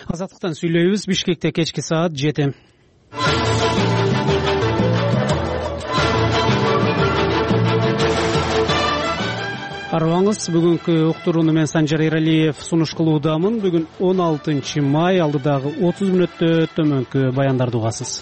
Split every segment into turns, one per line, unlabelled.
Азаттыктан сүйлөйбүз. Бишкекте кечки саат 7. Арыбаңыз, бүгүнкү уктурууну мен Санжар Эралиев сунуш кылуудамын. Бүгүн 16 май, алдыдагы 30 мүнөттө төмөнкү баяндарды угасыз.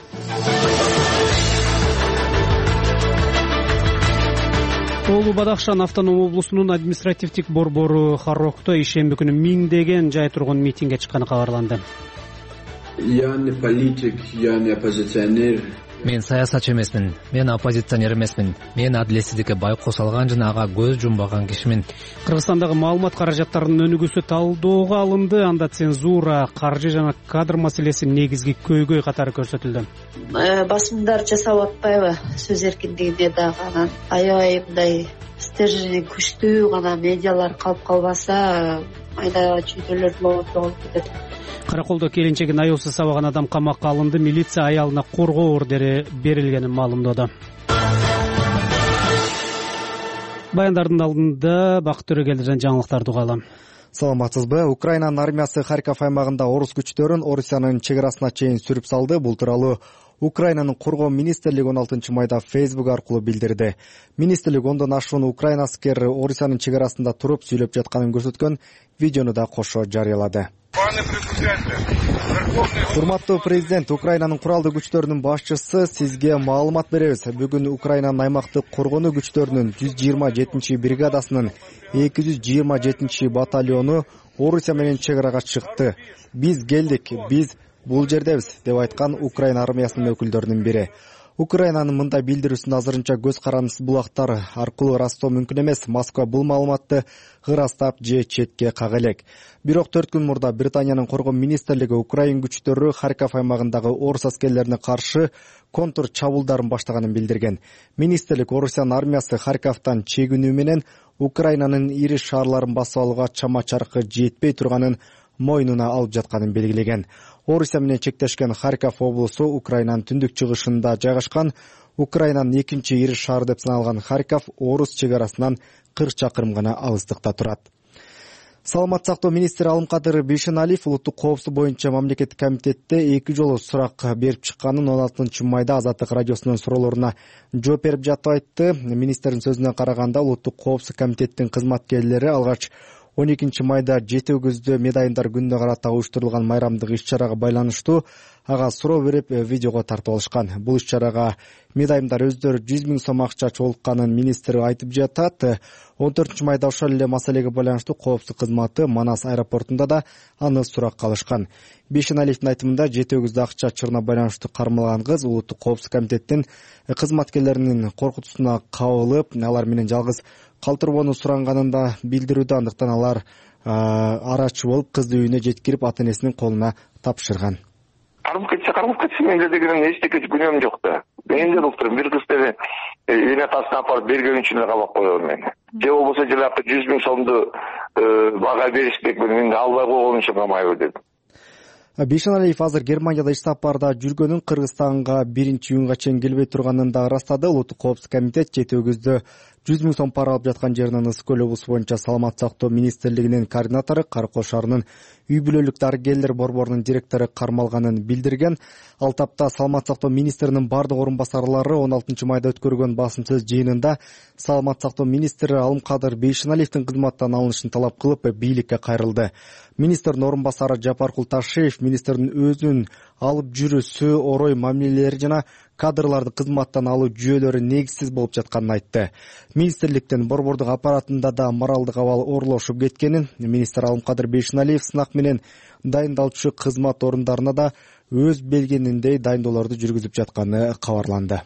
Оолу Бадахшан автоном облусунун административдик борбору Харрокто ишемби күнү миңдеген жай тургун митингге чыкканы кабарланды.
Я не политик, я не оппозиционер.
Мен саясатчы эмесмин, мен оппозиционер эмесмин. Мен адилетсиздикке байкоо салган жана ага көз жумбаган кишимин.
Кыргызстандагы маалымат каражаттарынын өнүгүүсү талдоого алынды. Анда цензура, каржы жана кадр маселеси негизги көйгөй катары көрсөтүлдү.
Басымдар жасап атпайбы сөз эркиндигинде дагы анан аябай мындай стержени күчтүү гана медиалар калып калбаса майда чүйдөлөр болуп кетет.
Караколдо келинчегин аяусыз сабаган адам камакка алынды. Милиция аялына коргоо ордери берилгенин маалымдоодо. Баяндардын алдында Бакыт Төрөгелдиден жаңылыктарды угалы.
Саламатсызбы? Украинанын армиясы Харьков аймагында орус күчтөрүн Орусиянын чек арасына чейин сүрүп салды. Бул тууралуу Украинанын коргоо министрлиги 16 майда Facebook аркылуу билдирди. Министрлик 10дон ашуун Украина аскери Орусиянын чек арасында туруп сүйлөп жатканын көрсөткөн видеону да кошо жарыялады. Урматтуу президент, Украинанын куралдуу күчтөрүнүн башчысы, сизге маалымат беребиз. Бүгүн Украинанын аймактык коргонуу күчтөрүнүн 127-бригадасынын 227 батальону Орусия менен чек арага чыкты. Биз келдик, биз бул жердебиз, деп айткан Украина армиясынын өкүлдөрүнүн бири. Украинанын мындай билдирүүсүн азырынча көз карандысыз булактар аркылуу ырастоо мүмкүн эмес. Москва бул маалыматты ырастап же четке кага элек. Бирок 4 күн мурда Британиянын коргоо министрлиги Украин күчтөрү Харьков аймагындагы орус аскерлерине каршы контур чабуулдарын баштаганын билдирген. Министрлик Орусиянын армиясы Харьковтан чегинүү менен Украинанын ири шаарларын басып алууга чама чаркы жетпей турганын мойнуна алып жатканын белгилеген. Орусия менен чектешкен Харьков облусу Украинанын түндүк чыгышында жайгашкан. Украинанын экинчи ири шаары деп саналган Харьков орус чек арасынан 40 чакырым гана алыстыкта турат. Саламат сактоо министри Алымкадыр Бейшеналиев улуттук коопсуздук боюнча мамлекеттик комитетте 2 жолу сурак берип чыкканын 16 майда Азаттык радиосунун суроолоруна жооп берип жатып айтты. Министрдин сөзүнө караганда, улуттук коопсуздук комитеттин кызматкерлери алгач 12 майда Жети өгүздө Медайымдар күнүнө карата уюштурулган майрамдык иш-чарага байланыштуу ага суроо берип видеого тартып алышкан. Бул иш-чарага Медайымдар өздөрү 100 000 сом акча чогултканын министр айтып жатат. 14 майда ошол эле маселеге байланыштуу коопсуздук кызматы Манас аэропортунда да аны суракка алышкан. Бейшеналиевдин айтымында Жети өгүздө акча чырына байланыштуу кармалган кыз улуттук коопсуздук комитеттин кызматкерлеринин коркутуусуна кабылып, алар менен жалгыз калтырбоону суранганында билдирүүдө. Андыктан алар арачы болуп кызды үйүнө жеткирип ата-энесинин колуна тапшырган.
Кармап кетсе менде деген эчтеке күнөөм жок да. Мен эле доктор бир кызды эне атасына апарып берген үчүн кабап коём мен. Же болбосо жылакы 100 000 сомду бага беришпек мен албай койгон үчүн камайбы дедим.
Бейшеналиев азыр Германияда иш сапарда жүргөнүн, Кыргызстанга 1-июнга чейин келбей турганын да ырастады. Улуттук коопсуздук комитет Жети өгүздө 100 000 сом пара алып жаткан жеринен Ысык көл облусу боюнча саламат сактоо министрлигинин координатору, Каракол шаарынын үй бүлөлүк дарыгерлер борборунун директору кармалганын билдирген. Ал тапта саламат сактоо министринин бардык орун басарлары 16 майда өткөргөн басым сөз жыйынында саламат сактоо министри Алымкадыр Бейшеналиевдин кызматтан алынышын талап кылып бийликке кайрылды. Министрдин орун басары Жапаркул Ташиев министрдин өзүнүн алып жүрүүсү, орой мамилелери жана кадрларды кызматтан алуу жүйөлөрү негизсиз болуп жатканын айтты. Министрликтин борбордук аппаратында да моралдык абал ooрлошуп кеткенин, министр Алымкадыр Бейшеналиев сынак менен дайындалчу кызмат орундарына да өз белгениндей дайындоолорду жүргүзүп жатканы кабарланды.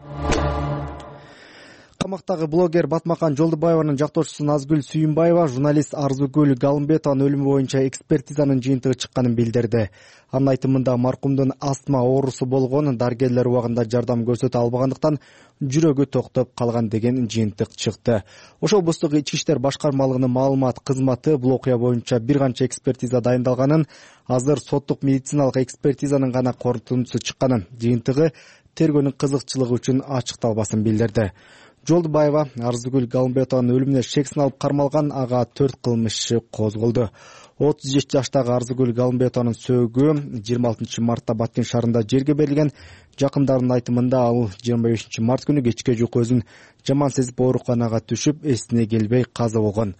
Камактагы блогер Батмакан Жолдубаеванын жактоочусу Назгүл Сүйүнбаева журналист Арзугүл Галымбетованын өлүмү боюнча экспертизанын жыйынтыгы чыкканын билдирди. Анын айтымында маркумдун астма оорусу болгон, дарыгерлер убагында жардам көрсөтө албагандыктан жүрөгү токтоп калган деген жыйынтык чыкты. Ошол облустук ички иштер башкармалыгынын маалымат кызматы бул окуя боюнча бир канча экспертиза дайындалганын, азыр соттук медициналык экспертизанын гана корутундусу чыкканын, жыйынтыгы тергөөнүн кызыкчылыгы үчүн ачыкталбасын билдирди. Жолдубаева Арзугүл Галымбетованын өлүмүнө шек сыналып кармалган, ага 4 кылмыш иши козголду. 37 жаштагы Арзыгүл Галымбетованын сөөгү 26 мартта Баткен шаарында жерге берилген. Жакындарынын айтымында ал 25 март күнү кечке жуку өзүн жаман сезип ооруканага түшүп, эсине келбей каза болгон.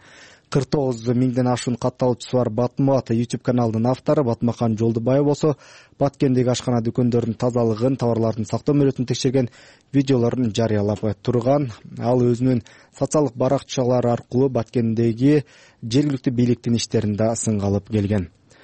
49 миңден ашуун катталуучусу бар Батмат YouTube каналынын автору Батмахан Жолдубаев болсо Баткендеги ашкана дүкөндөрдүн тазалыгын, товарлардын сактоо мөөнөтүн текшерген видеолорун жарыялап турган. Ал өзүнүн социалдык баракчалары аркылуу Баткендеги жергиликтүү бийликтин иштерин да сынга алып келген.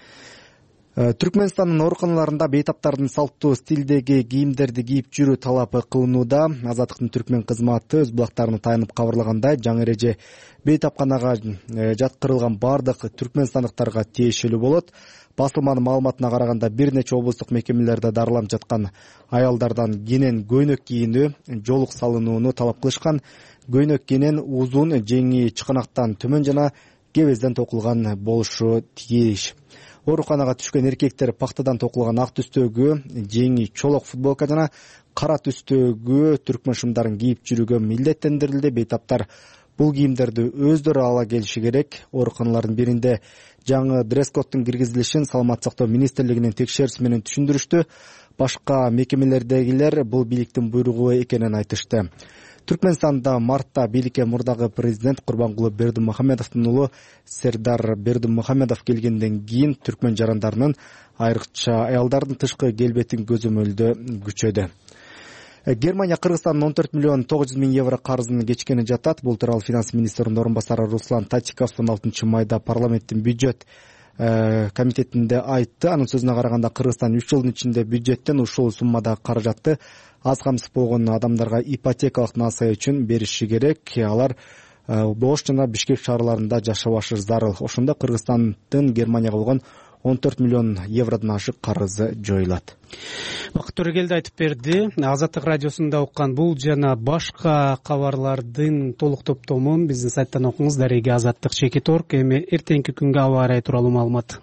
Түркмөнстандын ооруканаларында бейтаптардын салттуу стилдеги кийимдерди кийип жүрүү талап кылынууда. Азаттыктын түркмөн кызматы өз булактарына таянып кабарлагандай, жаңы эреже бейтапканага жаткырылган бардык түркмөнстандыктарга тиешелүү болот. Басылманын маалыматына караганда бир нече облустук мекемелерде дарыланып жаткан аялдардан кенен көйнөк кийинүү, жолук салынууну талап кылышкан. Көйнөк кенен узун, жеңи чыканактан төмөн жана кебезден токулган болушу тийиш. Ооруканага түшкөн эркектер пактадан токулган ак түстөгү, жеңи чолок футболка жана кара түстөгү түркмөн шымдарын кийип жүрүүгө милдеттендирилди. Бейтаптар бул кийимдерди өздөрү ала келиши керек. Ооруканалардын биринде жаңы дресс-коддун киргизилишин Саламаттык сактоо министрлигинин текшерүүсү менен түшүндүрүштү. Башка мекемелердегилер бул бийликтин буйругу экенин айтышты. Түркмөнстанда мартта бийликке мурдагы президент Курбангулы Бердимухамедовдун уулу Сердар Бердимухамедов келгенден кийин түркмөн жарандарынын, айрыкча аялдардын тышкы келбетин көзөмөлдөө күчөдү. Германия Кыргызстандын 14 миллион 900 миң евро карызын кечкени жатат. Бул тууралуу финанс министринин орун басары Руслан Татиков 16 майда парламенттин бюджет комитетинде айтты. Анын сөзүнө караганда, Кыргызстан 3 жылдын ичинде бюджеттен ушул суммадагы каражатты аз камсыз болгон адамдарга ипотекалык насыя үчүн бериши керек. Алар Ош жана Бишкек шаарларында жашабашы зарыл. Ошондо Кыргызстандын Германияга болгон 14 миллион евродон ашык карызы жоюлат.
Бакыт Төрөгелди айтып берди. Азаттык радиосунда уккан бул жана башка кабарлардын толук топтомун биздин сайттан окуңуз. Дареги Азаттык Чекиторг. Эми эртеңки күнгө аба ырайы тууралуу маалымат.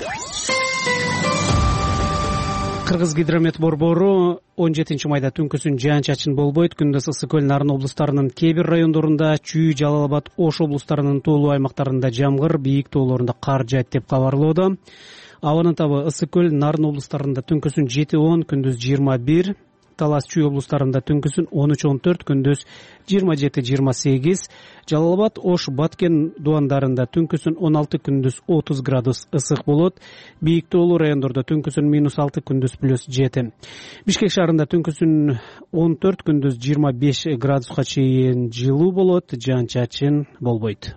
Кыргыз гидромет борбору 17 майда түнкүсүн жаан-чачын болбойт. Күндүз Ысык көл, Нарын облустарынын кээ бир райондорунда, Чүй, Жалал Абад, Ош облустарынын тоолуу аймактарында жамгыр, бийик тоолорунда кар жаайт деп кабарлоодо. Абанын табы Ысык көл, Нарын облустарында түнкүсүн 7-10, күндүз 21, Талас, Чүй облустарында түнкүсүн 13-14, күндүз 27-28, Жалал Абад, Ош, Баткен дубандарында түнкүсүн 16, күндүз 30 градус ысык болот. Бийик тоолуу райондордо түнкүсүн -6, күндүз +7. Бишкек шаарында түнкүсүн 14, күндүз 25 градуска чейин жылуу болот. Жаан-чачын болбойт.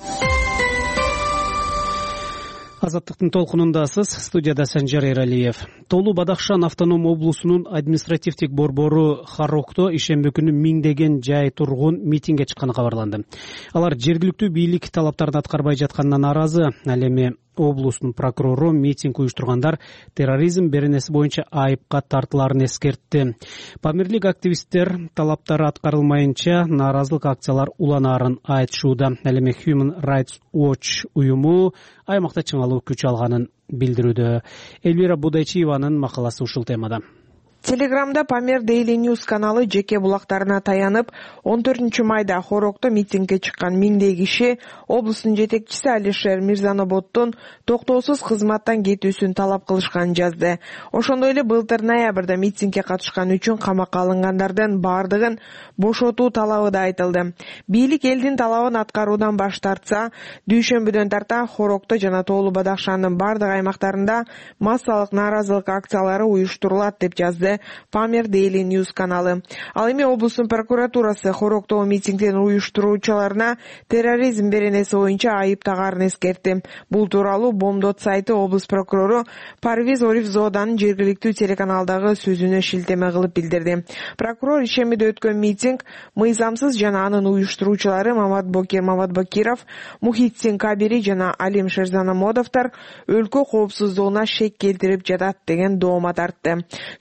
Азаттыктын толкунундасыз. Студияда Санжар Эралиев. Тоолуу Бадахшан автоном облусунун административдик борбору Харокто ишемби күнү миңдеген жай тургун митингге чыкканы кабарланды. Алар жергиликтүү бийлик талаптарын аткарбай жатканына нааразы. Ал эми облустун прокурору митинг уюштургандар терроризм беренеси боюнча айыпка тартыларын эскертти. Памирлик активисттер талаптары аткарылмайынча нааразылык акциялар уланаарын айтышууда. Ал эми Human Rights Watch уюму аймакта чыңалуу күч алганын билдирүүдө. Элвира Будайчиеванын макаласы ушул темада.
Телеграмда Памир Daily News каналы жеке булактарына таянып, 14 майда Хорокто митингге чыккан миңдей киши облустун жетекчиси Алишер Мирзаноботтун токтоосуз кызматтан кетүүсүн талап кылышканын жазды. Ошондой эле былтыр ноябрда митингге катышкан үчүн камакка алынгандардын бардыгын бошотуу талабы да айтылды. Бийлик элдин талабын аткаруудан баш тартса, дүйшөмбүдөн тарта Хорокто жана Тоолуу Бадахшандын бардык аймактарында массалык нааразылык акциялары уюштурулат деп жазды Памир Daily News каналы. Ал эми облустун прокуратурасы Хорокто митингдин уюштуруучуларына терроризм беренеси боюнча айып тагарын эскертти. Бул тууралуу Бомдот сайты облус прокурору Парвиз Орифзоданын жергиликтүү телеканалдагы сөзүнө шилтеме кылып билдирди. Прокурор ишемиде өткөн митинг мыйзамсыз жана анын уюштуруучулары Маматбокир Маматбакиров, Мухитсин Кабири жана Алим Шерзанамодовдор өлкө коопсуздугуна шек келтирип жатат деген доомат артты. Human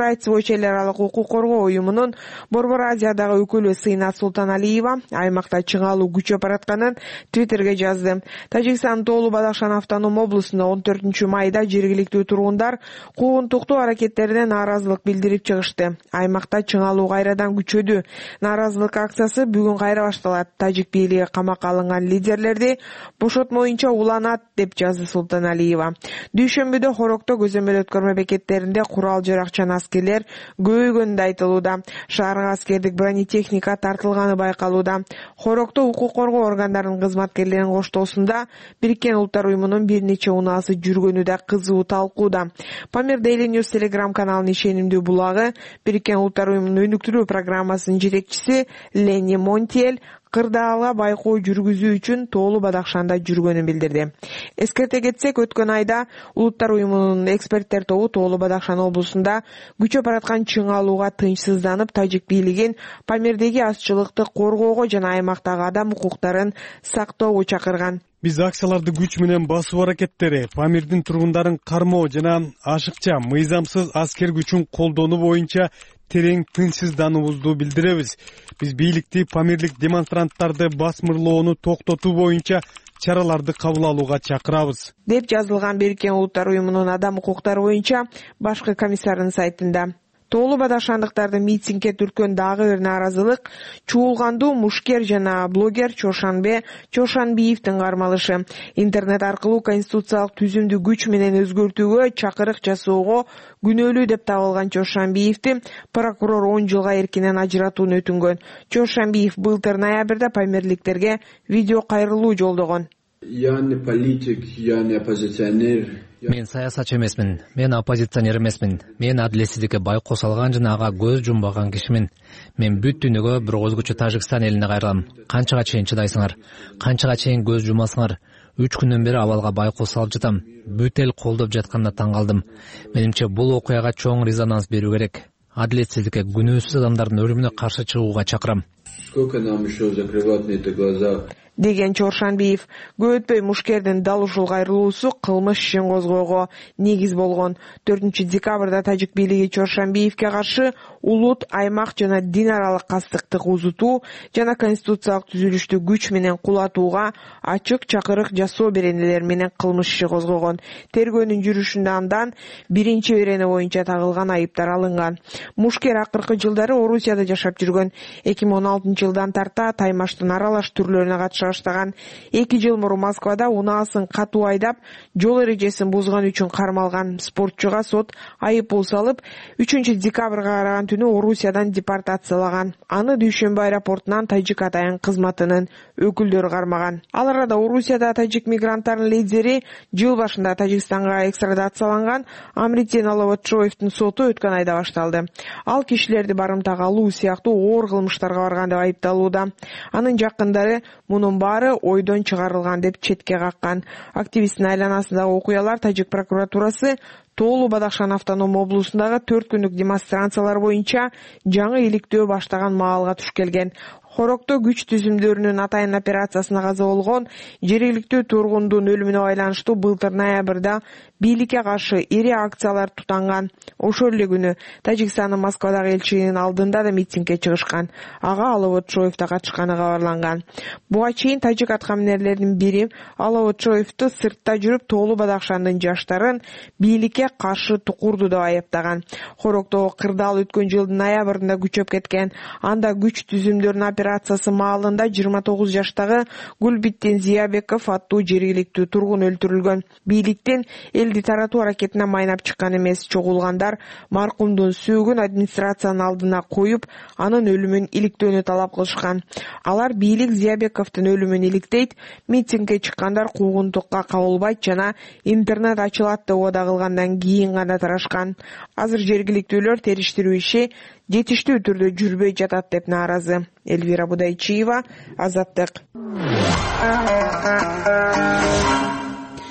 Rights Watch эл аралык укук коргоо уюмунун Борбор Азиядагы өкүлү Сыйна Султаналиева аймакта чыңалуу күчөп баратканын Twitterге жазды. Тажикстандын Тоолу Бадахшан автоном облусунда 14-майда жергиликтүү тургундар куугунтуктуу аракеттерине нааразылык билдирип чыгышты. Аймакта чыңалуу кайрадан күчөдү. Нааразылык акциясы бүгүн кайра башталат. Тажик бийлиги камакка алынган лидерлерди бошотмоюнча уланат деп жазды Султаналиева. Дүйшөмбүдө Хорокто көзөмөл өткөрмө бекеттеринде курал-жаракчан аскерлер көбөйгөнү айтылууда. Шаарга аскердик бронетехника тартылганы байкалууда. Хорокто укук коргоо органдарынын кызматкерлеринин коштоосунда Бириккен Улуттар уюмунун бир нече унаасы жүргөнү да кызуу талкууда. Памир Daily News Telegram каналынын ишенимдүү булагы Бириккен Улуттар уюмунун өнүктүрүү программасынын жетекчиси Ленни Монтиель кырдаалга байкоо жүргүзүү үчүн Тоолу Бадахшанда жүргөнүн билдирди. Эскерте кетсек, өткөн айда Улуттар уюмунун эксперттер тобу Тоолу Бадахшан облусунда күчөп бараткан чыңалууга тынчсызданып, тажик бийлигин Памирдеги азчылыкты коргоого жана аймактагы адам укуктарын сактоого чакырган.
Биз акцияларды күч менен басуу аракеттери, Памирдин тургундарын кармоо жана ашыкча мыйзамсыз аскер күчүн колдонуу боюнча терең тынчсыздануубузду билдиребиз. Биз бийликти Памирлик демонстранттарды басмырлоону токтотуу боюнча чараларды кабыл алууга чакырабыз,
деп жазылган Бириккен Улуттар уюмунун адам укуктары боюнча башкы комиссарынын сайтында. Тоолу Бадахшандыктарды митингге түрткөн дагы бир нааразылык чуулгандуу мушкер жана блогер Чоршанбе Чоршанбиевдин кармалышы. Интернет аркылуу конституциялык түзүмдү күч менен өзгөртүүгө чакырык жасоого күнөөлүү деп табылган Чоршанбиевди прокурор 10 жылга эркинен ажыратууну өтүнгөн. Чоршанбиев былтыр ноябрда памирликтерге видео кайрылуу жолдогон.
Я не политик, я не оппозиционер.
Мен саясатчы эмесмин, мен оппозиционер эмесмин. Мен адилетсиздикке байкоо салган жана ага көз жумбаган кишимин. Мен бүт дүйнөгө бир өзгөчө Тажикстан элине кайрылам. Канчага чейин чыдайсыңар? Канчага чейин көз жумасыңар? 3 күндөн бери абалга байкоо салып жатам. Бүт эл колдоп жатканда таң калдым. Менимче бул окуяга чоң резонанс берүү керек. Адилетсиздикке, күнөөсүз адамдардын өлүмүнө каршы чыгууга чакырам.
Сколько нам еще закрывать на это глаза?
Деген Чоршанбиев. Көп өтпөй мушкердин дал ушул кайрылуусу кылмыш ишин козгоого негиз болгон. 4-декабрда тажик бийлиги Чоршанбиевке каршы улут, аймак жана дин аралык кастыкты узутуу жана конституциялык түзүлүштү күч менен кулатууга ачык чакырык жасоо беренелер менен кылмыш иши козгогон. Тергөөнүн жүрүшүндө андан биринчи берене боюнча тагылган айыптар алынган. Мушкер акыркы жылдары Орусияда жашап жүргөн. 2016-жылдан тарта таймаштын аралаш түрлөрүнө катыша баштаган. 2 жыл мурун Москвада унаасын катуу айдап, жол эрежесин бузган үчүн кармалган спортчуга сот айып пул салып, 3-декабрга караган түнү Орусиядан депортациялаган. Аны Дүйшөмбү аэропортунан тажик атайын кызматынын өкүлдөрү кармаган. Ал арада Орусияда тажик мигранттардын лидери жыл башында Тажикстанга экстрадацияланган Амритен Аловатшоевдун соту өткөн айда башталды. Ал кишилерди барымтага алуу сыяктуу оор кылмыштарга барган деп айыпталууда. Анын жакындары мунун баары ойдон чыгарылган деп четке каккан. Активисттин айланасындагы окуялар тажик прокуратурасы Тоолу Бадахшан автоном облусундагы 4 күндүк демонстрациялар боюнча жаңы иликтөө баштаган маалга туш келген. Хорокто күч түзүмдөрүнүн атайын операциясына каза болгон жергиликтүү тургундун өлүмүнө байланыштуу былтыр ноябрда бийликке каршы ири акциялар тутанган. Ошол эле күнү Тажикстандын Москвадагы элчилигинин алдында да митингге чыгышкан. Ага Аловатшоев да катышканы кабарланган. Буга чейин тажик аткаминерлердин бири Аловатшоевду сыртта жүрүп Тоолу Бадахшандын жаштарын бийликке каршы тукурду деп айыптаган. Хорокто кырдаал өткөн жылдын ноябрында күчөп кеткен. Анда күч түзүмдөрүнүн операциясы маалында 29 жаштагы Гулбиттин Зиябеков аттуу жергиликтүү тургун өлтүрүлгөн. Бийликтен элди таратуу аракетине майнап чыккан эмес, чогулгандар маркумдун сөөгүн администрациянын алдына коюп, анын өлүмүн иликтөөнү талап кылышкан. Алар бийлик Зиябековдун өлүмүн иликтейт, митингге чыккандар куугунтукка кабылбайт жана интернет ачылат деп убада кылгандан кийин гана тарашкан. Азыр жергиликтүүлөр териштирүү иши жетиштүү түрдө жүрбөй жатат деп нааразы. Эльвира Будайчиева, Азаттык.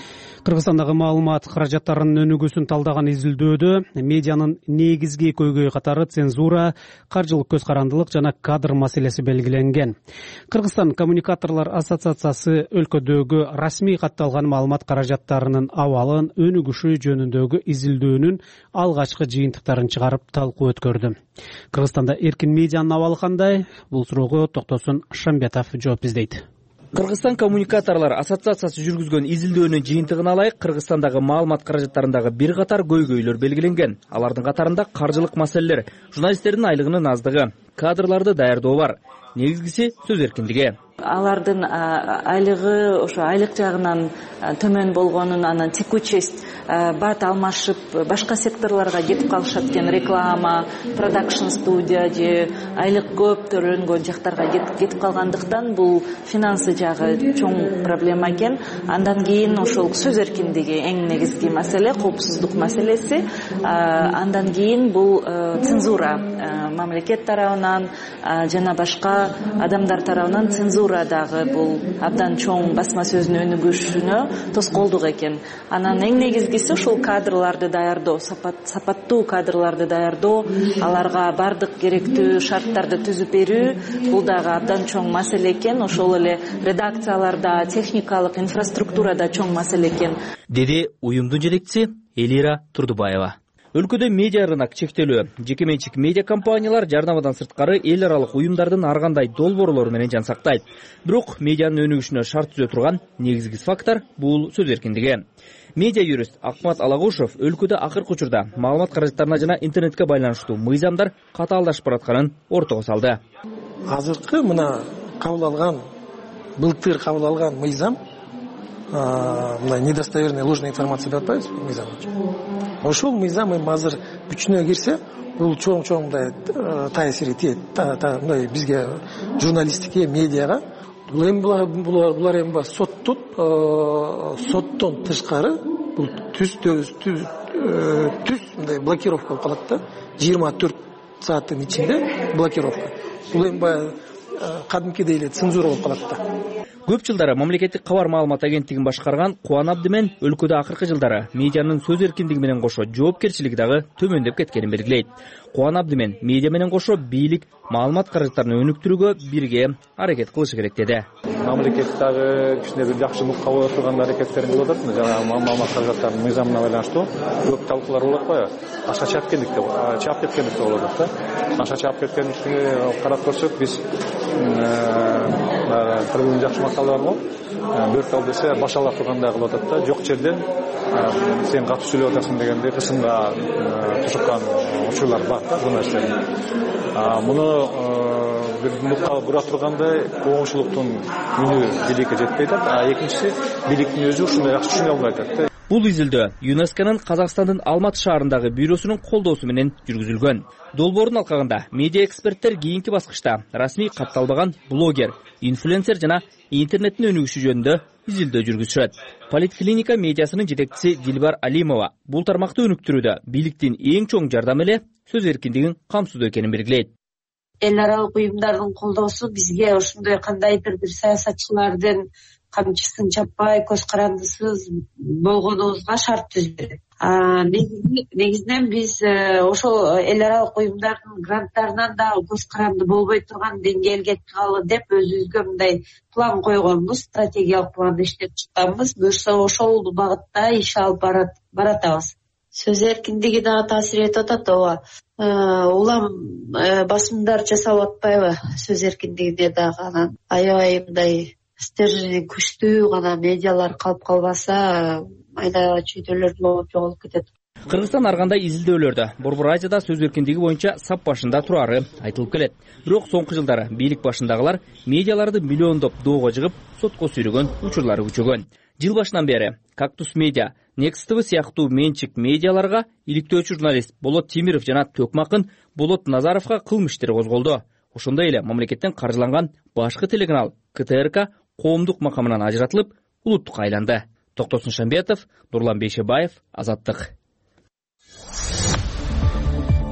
Кыргызстандагы маалымат каражаттарынын өнүгүүсүн талдаган изилдөөдө медианын негизги көйгөй катары цензура, каржылык көз карандылык жана кадр маселеси белгиленген. Кыргызстан коммуникаторлор ассоциациясы өлкөдөгү расмий катталган маалымат каражаттарынын абалын өнүгүшү жөнүндөгү изилдөөнүн алгачкы жыйынтыктарын чыгарып талкуу өткөрдү. Кыргызстанда эркин медианын абалы кандай? Бул суроого Токтосун Шамбетов жооп издейт.
Кыргызстан коммуникаторлор ассоциациясы жүргүзгөн изилдөөнүн жыйынтыгын алайык. Кыргызстандагы маалымат каражаттарындагы бир катар көйгөйлөр белгиленген. Алардын катарында каржылык маселелер, журналисттердин айлыгынын аздыгы, кадрларды даярдоо бар. Негизгиси сөз эркиндиги.
Алардын айлыгы ошо айлык жагынан төмөн болгонун, анан текучесть, бат алмашып башка секторлорго кетип калышат экен, реклама, продакшн студия же айлык көп төлөнгөн жактарга кетип калгандыктан бул финансы жагы чоң проблема экен. Андан кийин ошол сөз эркиндиги эң негизги маселе, коопсуздук маселеси. Андан кийин бул цензура, мамлекет тарабынан жана башка адамдар тарабынан цензура дагы бул абдан чоң басма сөздүн өнүгүшүнө тоскоолдук экен. Анан эң негизгиси ушул кадрларды даярдоо, сапаттуу кадрларды даярдоо, аларга бардык керектүү шарттарды түзүп берүү, бул дагы абдан чоң маселе экен. Ошол эле редакцияларда, техникалык инфраструктурада чоң маселе экен,
деди уюмдун жетекчиси Элира Турдубаева. Өлкөдө медиа рынок чектелүү, жеке менчик медиа компаниялар жарнамадан сырткары эл аралык уюмдардын ар кандай долбоорлору менен жан сактайт. Бирок медианын өнүгүшүнө шарт түзө турган негизги фактор бул сөз эркиндиги. Медиа юрист Акмат Алагушев өлкөдө акыркы учурда маалымат каражаттарына жана интернетке байланыштуу мыйзамдар катаалдашып баратканын ортого салды.
Азыркы мына кабыл алган, былтыр кабыл алган мыйзам, мына недостоверная ложная информация деп атпайбыз мыйзам. Ошол мыйзам азыр күчүнө кирсе, бул чоң мындай таасири тиет, мындай бизге журналистикке, медиага. Булар эми соттон тышкары бул түз мындай блокировка болуп калат да, 24 сааттын ичинде блокировка. Бул эми кадимкидей эле цензура болуп калат да.
Көп жылдары мамлекеттик кабар маалымат агенттигин башкарган Кубан Абдимен өлкөдө акыркы жылдары медианын сөз эркиндиги менен кошо жоопкерчилиги дагы төмөндөп кеткенин белгилейт. Кубан Абдимен медиа менен кошо бийлик маалымат каражаттарын өнүктүрүүгө бирге аракет кылышы керек деди.
Мамлекет дагы кичине бир жакшылык кабыл турган аракеттерин кылып атат. Жана маалымат каражаттарынын мыйзамына байланыштуу көп талкуулар болуп атпайбы? Акча чаап кеткендик деп болуп атат да. Акча чаап кеткендикти карап көрсөк, биз трибунада жакшы макалдар бар. Бөртал десе башала тургандай кылып атат да. Жок жерден сен катуу сүйлөп атасың дегенде кысымга тушуккан учурлар бар да журналисттердин. Муну бир мукка бура тургандай коомчулуктун үнү бийликке жетпей атат. Экинчиси бийликтин өзү ушундай жакшы түшүнө албай атат да.
Бул изилдөө ЮНЕСКОнун Казакстандын Алматы шаарындагы бюросунун колдоосу менен жүргүзүлгөн. Долбоордун алкагында медиа эксперттер кийинки баскычта расмий катталбаган блогер, инфлюенсер жана интернеттин өнүгүшү жөнүндө изилдөө жүргүзүшөт. Политклиника медиасынын жетекчиси Дилбар Алимова бул тармакты өнүктүрүүдө бийликтин эң чоң жардамы эле сөз эркиндигин камсыздоо экенин белгилейт.
Эл аралык уюмдардын колдоосу бизге ошондой кандайдыр бир саясатчылардын камчысын чаппай, көз карандысыз болгонубузга шарт түздү. Негизинен биз ошол эл аралык уюмдардын гранттарынан да көз каранды болбой турган деңгээлге чыгалы деп өзүбүзгө мындай план койгонбуз, стратегиялык план иштеп чыкканбыз. Буюрса ошол багытта иш алып баратабыз. Сөз эркиндиги дагы таасир этип атат, ооба. Улам басымдар жасап атпайбы сөз эркиндигине дагы, анан аябай мындай стержени күчтүү гана медиалар калып калбаса, майда чүйдөлөр жоголуп кетет.
Кыргызстан ар кандай изилдөөлөрдө Борбор Азияда сөз эркиндиги боюнча сап башында турары айтылып келет. Бирок соңку жылдары бийлик башындагылар медиаларды миллиондоп доого жыгып, сотко сүйрөгөн учурлары күчөгөн. Жыл башынан бери Кактус Медиа, Next TV сыяктуу менчик медиаларга иликтөөчү журналист Болот Темиров жана Төкмакын Болот Назаровго кылмыш иштери козголду. Ошондой эле мамлекеттен каржыланган башкы телеканал КТРК коомдук макамынан ажыратылып, улуттукка айланды. Токтосун Шамбетов, Нурлан Бейшебаев, Азаттык.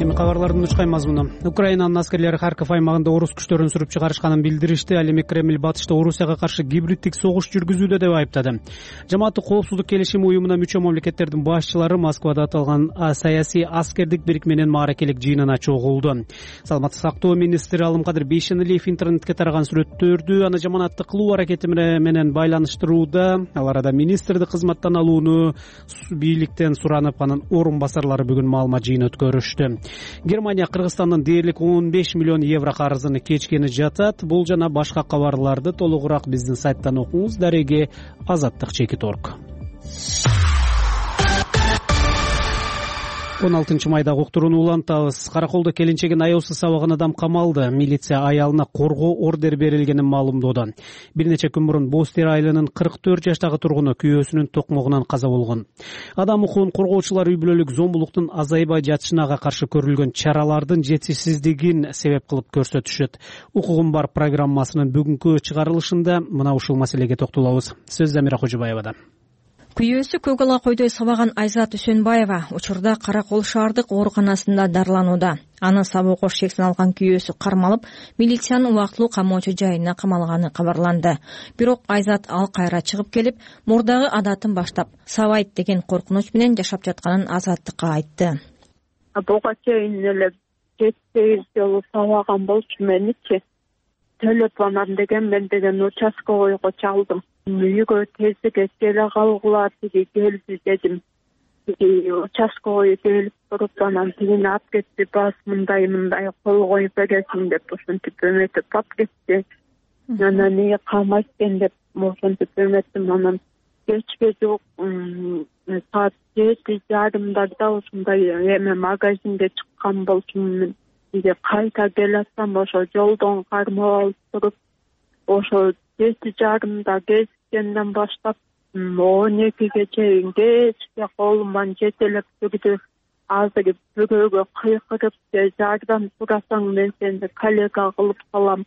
Эми кабарлардын учкай мазмуну. Украинанын аскерлери Харьков аймагында орус күчтөрүн сүрүп чыгарышканын билдиришти. Ал эми Кремль батышта Орусияга каршы гибриддик согуш жүргүзүүдө деп айыптады. Жамааттык коопсуздук келишими уюмуна мүчө мамлекеттердин башчылары Москвада аталган саясий аскердик бирикменин мааракелик жыйынына чогулду. Саламаттык сактоо министри Алымкадыр Бейшеналиев интернетке тараган сүрөттөрдү аны жамаатты кылуу аракети менен байланыштырууда. Ал арада министрди кызматтан алууну бийликтен суранып, анын орун басарлары бүгүн маалымат жыйын өткөрүштү. Германия Кыргызстандын дээрлик 15 миллион евро карызын кечкени жатат. Бул жана башка кабарларды толугураак биздин сайттан окуңуз. Дареги Азаттык Чекиторг. 16 майда уктурууну улантабыз. Караколдо келинчегин аяусыз сабаган адам камалды. Милиция аялына коргоо ордер берилгенин маалымдоодо. Бир нече күн мурун Бостер айылынын 44 жаштагы тургуну күйөөсүнүн токмогунан каза болгон. Адам укугун коргоочулар үй бүлөлүк зомбулуктун азайбай жатышына каршы көрүлгөн чаралардын жетишсиздигин себеп кылып көрсөтүшөт. Укугум бар программасынын бүгүнкү чыгарылышында мына ушул маселеге токтолобуз. Сөз Замира Кожобаевада.
Күйөөсү көк ала койдой сабаган Айзат Үсөнбаева учурда Каракол шаардык ооруканасында дарыланууда. Аны сабоо кош шексин алган күйөөсү кармалып, милициянын убактылуу камоочу жайына камалганы кабарланды. Бирок Айзат ал кайра чыгып келип, мурдагы адатын баштап, сабайт деген коркунуч менен жашап жатканын Азаттыкка айтты.
Буга чейин эле 7-8 жолу сабаган болчу меничи. Телефондан деген мен деген участковойго чалдым. Үйгө тездикке келе калгыла келди дедим. Участковой келип туруп анан тигини алып кетти. Бас мындай кол коюп бересиң деп ушинтип өмөтүп алып кетти. Анан эмне камайт экен деп ошентип өмөттүм. Анан кечке жок саат 7:30 ушундай эме магазинге чыккан болчумун. Кайта келатсам ошо жолдон кармап алып туруп, ошо 7:30 кезгенден баштап 12ге чейин кечке колуман жетелеп жүрдү. Азыр бирөөгө кыйкырып жардам сурасаң мен сени коллега кылып салам,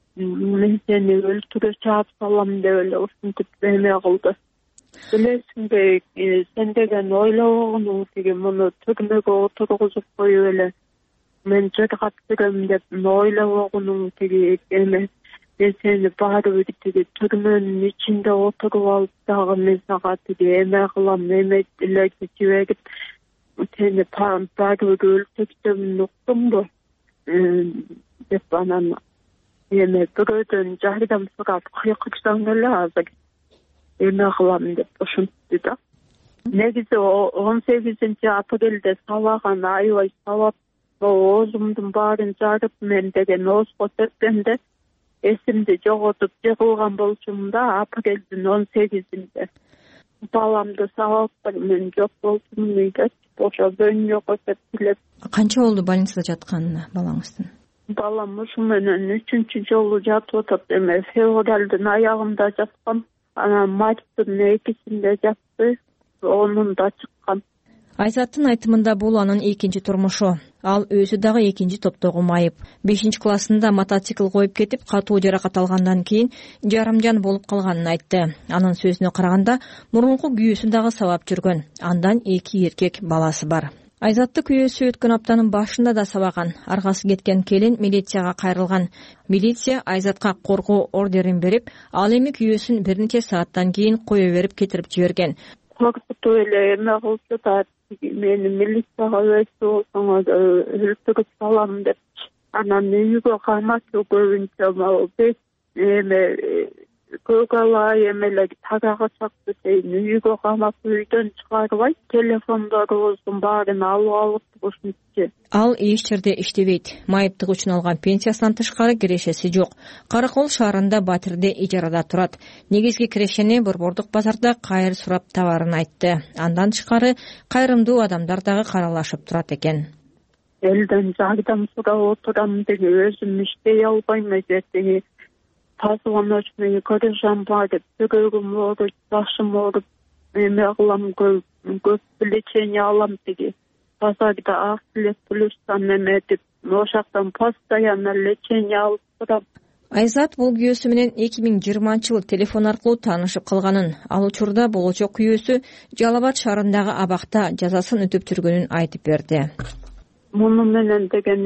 мен сени өлтүрө чаап салам деп эле ушинтип эме кылды. Билесиңби, сен деген ойлобогонуң тиги муну түрмөгө отургузуп коюп эле мен жыргап жүрөм деп ойлобогонуң тиги эме. Мен сени баары тиги түрмөнүн ичинде отуруп алып дагы мен сага тиги эме кылам, эме элеги жиберип сени баары өлтүрсөм уктумбу деп анан эме бирөөдөн жардам сурап кыйкырсаң эле азыр эме кылам деп ушинтти да. Негизи 18 апрелде сабаган аябай сабап оозумдун баарын жарып мен деген оозго тепкенде эсимди жоготуп жыгылган болчумун да апрелдин 18-inde. Баламды сабап мен жок болчумун үйдө. Ошо бөйнөгө тепкилеп.
Канча болду больницада жатканына балаңыздын?
Балам ушу менен 3-чү жолу жатып атат. Эме февралдын аягында жаткан, анан марттын 2-синде жатты, онунда чыккан.
Айзаттын айтымында бул анын экинчи турмушу. Ал өзү дагы экинчи топтогу майып. 5-классында мотоцикл коюп кетип, катуу жаракат алгандан кийин жарымжан болуп калганын айтты. Анын сөзүнө караганда, мурунку күйөөсү дагы сабап жүргөн. Андан 2 эркек баласы бар. Айзатты күйөөсү өткөн аптанын башында да сабаган. Аргасы кеткен келин милицияга кайрылган. Милиция Айзатка коргоо ордерин берип, ал эми күйөөсүн бир нече сааттан кийин кое берип кетирип жиберген.
Коркутуп эле эме кылчу да мени милицияга өтүп болсоңуз өлтүрүп салам деп. Анан үйгө каматуу көбүнчө эме көк ала эмелер тарага чакты сейин үйгө камап үйдөн чыгарбайт, телефондорубуздун баарын алып алып ушинтчи.
Ал эч жерде иштебейт. Майыптык үчүн алган пенсиясынан тышкары кирешеси жок. Каракол шаарында батирде ижарада турат. Негизги кирешени борбордук базарда кайыр сурап табарын айтты. Андан тышкары кайрымдуу адамдар дагы каралашып турат экен.
Элден жардам сурап отурам деп өзүм иштей албайм эжети. Позвоночный көрөшөм бар деп бөгөгүм ооруп, башым ооруп, эме кылам көп лечение алам деди. Базарда Акслет плюстан эме деп ошактан постоянно лечение алып турам.
Айзат бул күйөөсү менен 2020-жылы телефон аркылуу таанышып калганын, ал учурда болочок күйөөсү Жалал Абад шаарындагы абакта жазасын өтөп жүргөнүн айтып берди.
муну менен деген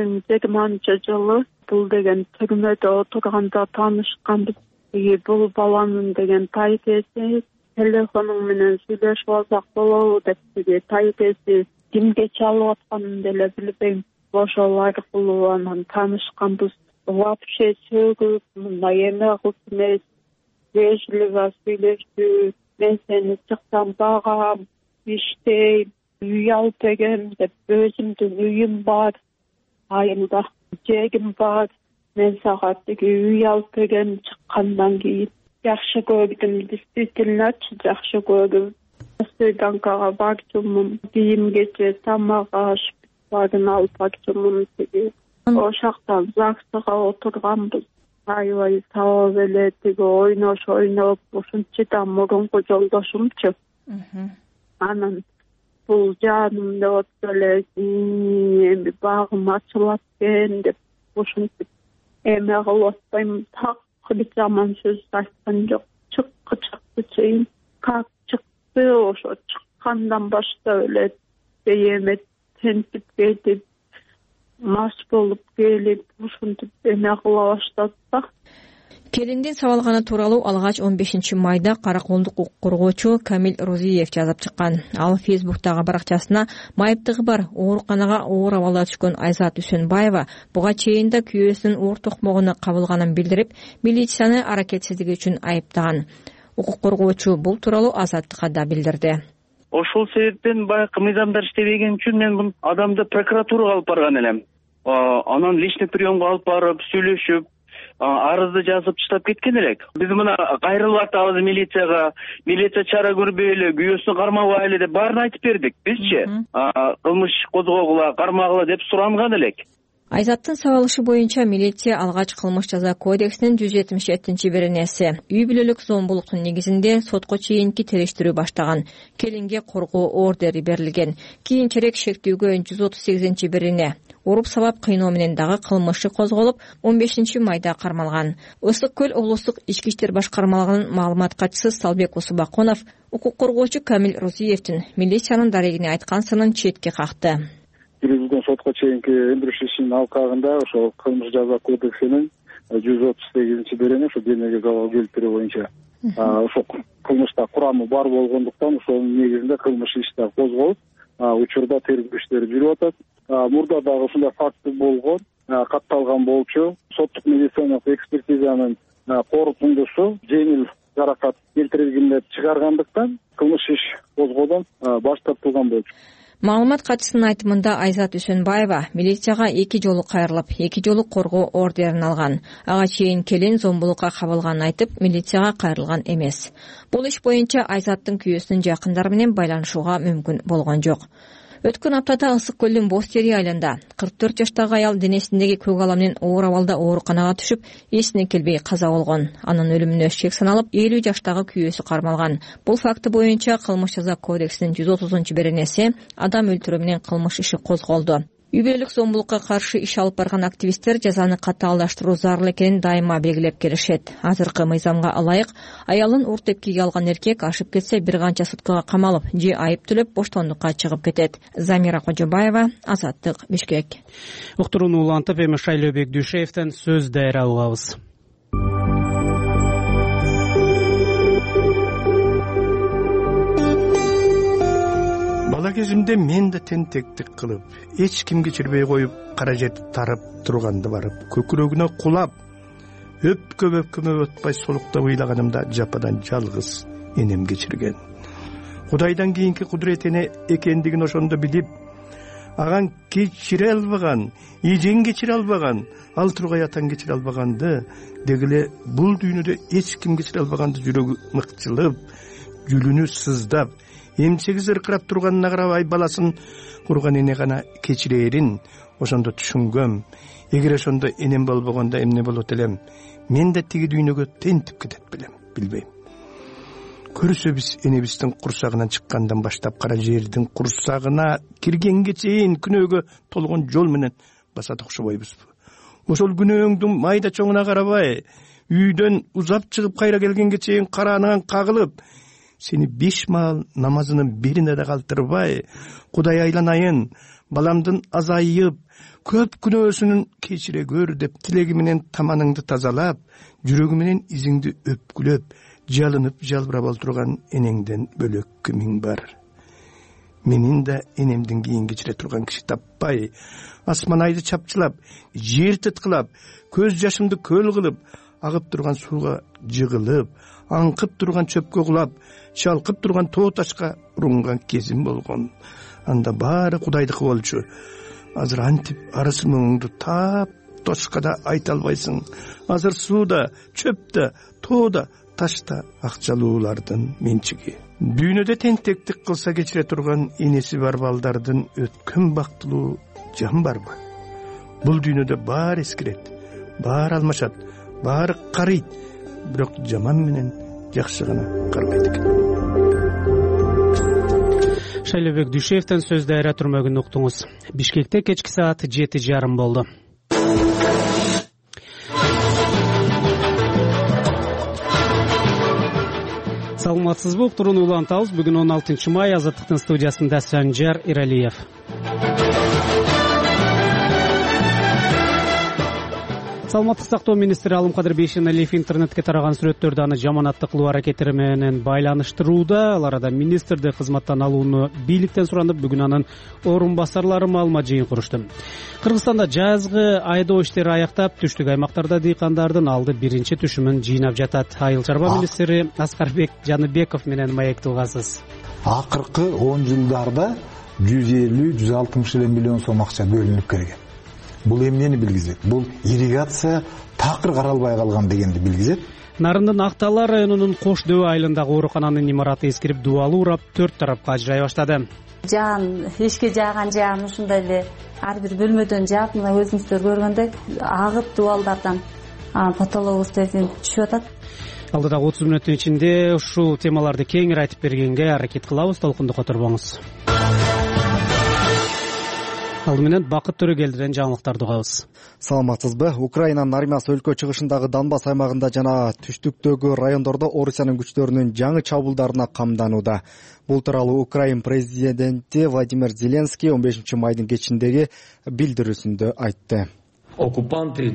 2020 бул деген түрмөдө отурганда таанышканбыз. Бул баланын деген тайкеси телефонуң менен сүйлөшүп алсак болобу деп тайкеси кимге чалып атканын деле билбейм. Ошол аркылуу анан таанышканбыз. Вообще сөгүп, мындай эме кылып эмес, вежливо сүйлөштү. Мен сени чыксам багам, иштейм, үй алып эгем деп, өзүмдүн үйүм бар, айылда жегим бар. Мен сага тиги үй алып эгем чыккандан кийин жакшы көрдүм, действительно жакшы көрдүм. Свиданкага барчумун, кийим кече, тамак аш барын алып барчумун. Ошактан ЗАГСга отурганбыз. Аябай сабап эле тиги ойноп, ушунча мурунку жолдошумчу. Анан бул жаным деп отуп эле эми багым ачылат экен деп ушинтип эме кылып атпайм. Так бир жаман сөз айткан жок. Чыкты чейин как чыкты, ошо чыккандан баштап эле эме тентип кетип мас болуп келип ушинтип эме кыла баштады да.
Келиндин сабалганы тууралуу алгач 15 майда Караколдук укук коргоочу Камил Розиев жазып чыккан. Ал Фейсбуктагы баракчасына майыптыгы бар ооруканага оор абалда түшкөн Айзат Үсөнбаева буга чейин да күйөөсүнүн оор токмогуна кабылганын билдирип, милицияны аракетсиздиги үчүн айыптаган. Укук коргоочу бул тууралуу Азаттыкка да билдирди.
Ошол себептен баягы мыйзамдар иштебеген үчүн мен бул адамды прокуратурага алып барган элем. Анан личный приемго алып барып сүйлөшүп, арызды жазып таштап кеткен элек. Биз мына кайрылып атабыз милицияга, милиция чара көрбөй эле, күйөөсүн кармабай эле деп баарын айтып бердик. Бизчи кылмыш козгогула, кармагыла деп суранган элек.
Айзаттын сабалышы боюнча милиция алгач кылмыш жаза кодексинин 177-беренеси үй бүлөлүк зомбулуктун негизинде сотко чейинки териштирүү баштаган. Келинге коргоо ордери берилген. Кийинчерээк шектүүгө 138-берене уруп сабап кыйноо менен дагы кылмышы козголуп 15 майда кармалган. Ысык көл облустук ички иштер башкармалыгынын маалымат катчысы Салбек Усубакунов укук коргоочу Камил Розиевдин милициянын дарегине айткан сынын четке какты.
Жүргүзүлгөн сотко чейинки өндүрүш ишинин алкагында ошол кылмыш жаза кодексинин 138-берене ошо денеге залал келтирүү боюнча ошол кылмышта курамы бар болгондуктан ошонун негизинде кылмыш иш да козголуп, учурда тергөө иштери жүрүп атат. Мурда дагы ушундай факт болгон, катталган болчу. Соттук медициналык экспертизанын корутундусу жеңил жаракат келтирилген деп чыгаргандыктан кылмыш иш козгоодон баш тартылган болчу.
Маалымат катчысынын айтымында Айзат Үсөнбаева милицияга 2 жолу кайрылып, 2 жолу коргоо ордерин алган. Ага чейин келин зомбулукка кабылганын айтып, милицияга кайрылган эмес. Бул иш боюнча Айзаттын күйөөсүнүн жакындары менен байланышууга мүмкүн болгон жок. Өткөн аптада Ысык көлдүн Бостери айылында 44 жаштагы аял денесиндеги көк ала менен оор абалда ооруканага түшүп, эсине келбей каза болгон. Анын өлүмүнө шек саналып, 50 жаштагы күйөөсү кармалган. Бул факты боюнча кылмыш жаза кодексинин 130-беренеси адам өлтүрүү менен кылмыш иши козголду. Үй бүлөлүк зомбулукка каршы иш алып барган активисттер жазаны катаалдаштыруу зарыл экенин дайыма белгилеп келишет. Азыркы мыйзамга ылайык аялын ур тепкиге алган эркек ашып кетсе бир канча суткага камалып, же айып төлөп боштондукка чыгып кетет. Замира Кожобаева, Азаттык, Бишкек.
Уктурууну улантып, эми Шайлообек Дүйшеевден сөз дайра угабыз.
Бала кезимде мен да тентектик кылып, эч ким кечирбей коюп, кара жетип тарап турганды барып, көкүрөгүнө кулап, өпкө өтпай солуктап ыйлаганымда жападан жалгыз энем кечирген. Кудайдан кийинки кудурет эне экендигин ошондо билип, аган кечире албаган, эжең кечире албаган, ал тургай атаң кечире албаганды, дегиле бул дүйнөдө эч ким кечире албаганды жүрөгү мыкчылып, жүлүнү сыздап, эмчеги зыркырап турганына карабай баласын курган эне гана кечирээрин ошондо түшүнгөм. Эгер ошондо энем болбогондо эмне болот элем? Мен да тиги дүйнөгө тентип кетет белем, билбейм. Көрсө биз энебиздин курсагынан чыккандан баштап кара жердин курсагына киргенге чейин күнөөгө толгон жол менен басат окшобойбузбу? Ошол күнөөңдүн майда чоңуна карабай, үйдөн узап чыгып кайра келгенге чейин караанан кагылып, seni 5 маал намазынын бирине да калтырбай, Кудай айланайын, баламдын азайып, көп күнөөсүнүн кечире көр деп тилеги менен таманыңды тазалап, жүрөгү менен изиңди өпкүлөп, жалынып жалбырап олтурган энеңден бөлөк кимиң бар? Менин да энемдин кийин кечире турган киши таппай, асман айды чапчылап, жер тыткылап, көз жашымды көл кылып, агып турган сууга жыгылып, аңкып турган чөпкө кулап, чалкып турган тоо ташка урунган кезим болгон. Анда баары Кудайдыкы болчу. Азыр антип арысы муңуңду тап тошка да айта албайсың. Азыр сууда, чөптө, тоодо, ташта акчалуулардын менчиги. Дүйнөдө тентектик кылса кечире турган энеси бар балдардын өткөн бактылуу жан барбы? Бул дүйнөдө баары эскирет, баары алмашат, баары карыйт, бирок жаман менен жакшы гана карбайт экен.
Шайлебек Дүйшевден сөздү айра түрмөгүн уктуңуз. Бишкекте кечки саат 7:30 болду. Саламатсызбы, уктурууну улантабыз. Бүгүн 16 май, Азаттыктын студиясында Санжар Иралиев. Саламаттык сактоо министри Алымкадыр Бейшеналиев интернетке тараган сүрөттөрдү аны жаманаттык кылуу аракеттери менен байланыштырууда. Ал арада министрди кызматтан алууну бийликтен суранып, бүгүн анын орун басарлары маалымат жыйын курушту. Кыргызстанда жазгы айдоо иштери аяктап, түштүк аймактарда дыйкандардын алды биринчи түшүмүн жыйнап жатат. Айыл чарба министри Аскарбек Жаныбеков менен маектилгасыз.
Акыркы 10 жылдарда 150-160 миллион сом акча бөлүнүп келген. Бул эмнени билгизет? Бул ирригация такыр каралбай калган дегенди билгизет.
Нарындын Актала районунун Кош дөбө айылындагы оорукананын имараты эскирип, дубалы урап, 4 тарапка ажырай баштады.
Жаан, эшикке жааган жаан ушундай эле ар бир бөлмөдөн жаап, мына өзүңүздөр көргөндөй агып дубалдардан потолок үстүнөн түшүп атат.
Алдыдагы 30 мүнөттүн ичинде ушул темаларды кеңири айтып бергенге аракет кылабыз. Толкундукка турбоңуз. Алды менен Бакыт Төрөгелдиден жаңылыктарды угабыз.
Саламатсызбы? Украинанын Армяс өлкө чыгышындагы Донбасс аймагында жана түштүктөгү райондордо Орусиянын күчтөрүнүн жаңы чабуулдарына камданууда. Бул тууралуу Украин президенти Владимир Зеленский 15 майдын кечиндеги билдирүүсүндө айтты.
Оккупанттар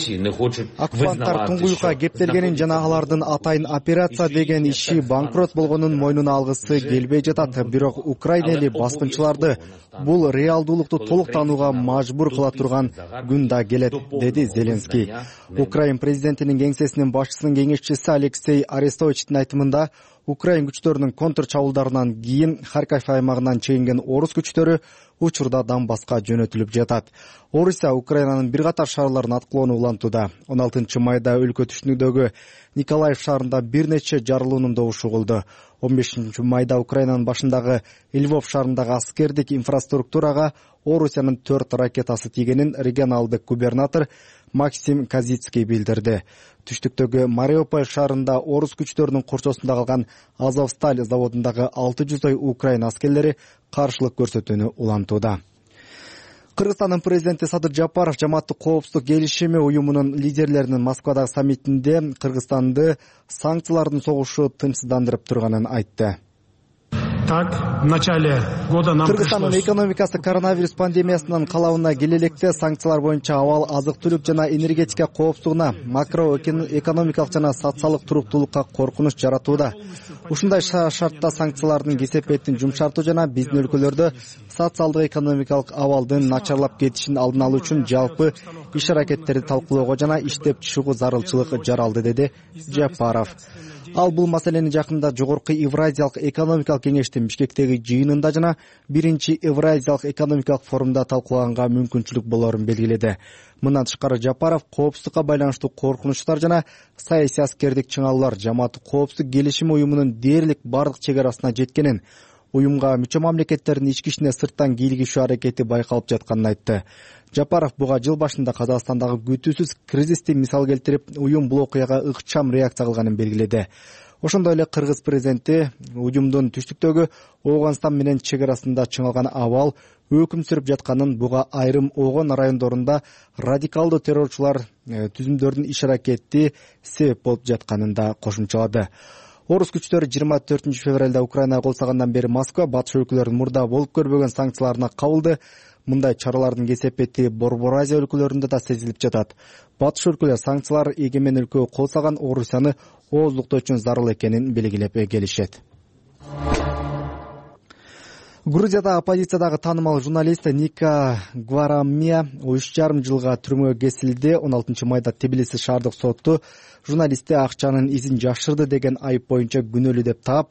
туңгуюкка кептелгенин жана алардын атайын операция деген иши банкрот болгонун мойнуна алгысы келбей жатат. Бирок Украина эли баскынчыларды бул реалдуулукту толук таанууга мажбур кыла турган күн да келет, деди Зеленский. Украин президентинин кеңсесинин башчысынын кеңешчиси Алексей Арестовичтин айтымында, Украин күчтөрүнүн контр чабуулдарынан кийин Харьков аймагынан чегинген орус күчтөрү учурда Донбасска жөнөтүлүп жатат. Орусия Украинанын бир катар шаарларын аткылоону улантууда. 16 майда өлкө түштүгүндөгү Николаев шаарында бир нече жарылуунун добушу угулду. 15 майда Украинанын башындагы Львов шаарындагы аскердик инфраструктурага Орусиянын 4 ракетасы тийгенин регионалдык губернатор Максим Казицкий билдирди. Түштүктөгү Мариуполь шаарында орус күчтөрүнүн корчосунда калган Азовсталь заводундагы 600 Украин аскерлери каршылык көрсөтүүнү улантууда. Кыргызстандын президенти Садыр Жапаров Жамааттык коопсуздук келишими уюмунун лидерлеринин Москвадагы саммитинде Кыргызстанды санкциялардын согушу тынчсыздандырып турганын айтты.
Так, в начале года нам
Кыргызстандын экономикасы коронавирус пандемиясынын калабына келе электе санкциялар боюнча абал азык-түлүк жана энергетика коопсуздугуна, макроэкономикалык жана социалдык туруктуулукка коркунуч жаратууда. Ушундай шартта санкциялардын кесепетин жумшартуу жана биздин өлкөлөрдө социалдык экономикалык абалдын начарлап кетишин алдын алуу үчүн жалпы иш аракеттерди талкуулоого жана иштеп чыгуу зарылчылык жаралды, деди Жапаров. Ал бул маселени жакында жогорку Евразиялык экономикалык кеңештин Бишкектеги жыйынында жана биринчи Евразиялык экономикалык форумда талкуулаганга мүмкүнчүлүк болорун белгиледи. Мындан тышкары Жапаров коопсуздукка байланыштуу коркунучтар жана саясий аскердик чыңалуулар Жамааттык коопсуздук келишими уюмунун дээрлик бардык чек арасына жеткенин, уюмга мүчө мамлекеттердин ички ишине сырттан кийлигишүү аракети байкалып жатканын айтты. Жапаров буга жыл башында Казакстандагы күтүүсүз кризисти мисал келтирип, уюм бул окуяга ыкчам реакция кылганын белгиледи. Ошондой эле кыргыз президенти уюмдун түштүктөгү Ооганстан менен чек арасында чыңалган абал өкүм сүрүп жатканын, буга айрым Оогон райондорунда радикалдуу террорчулар түзүмдөрдүн иш аракети себеп болуп жатканын да кошумчалады. Орус күчтөрү 24 февралда Украинага кол салгандан бери Москва батыш өлкөлөрдүн мурда болуп көрбөгөн санкцияларына кабылды. Мындай чаралардын кесепети Борбор Азия өлкөлөрүндө да сезилип жатат. Батыш өлкөлөр санкциялар эгемен өлкөгө кол салган Орусияны ооздуктоо үчүн зарыл экенин белгилеп келишет. Грузияда оппозициядагы таанымал журналист Ника Гварамия 3,5 жылга түрмөгө кесилди. 16 майда Тбилиси шаардык соту журналистти акчанын изин жашырды деген айып боюнча күнөөлүү деп таап,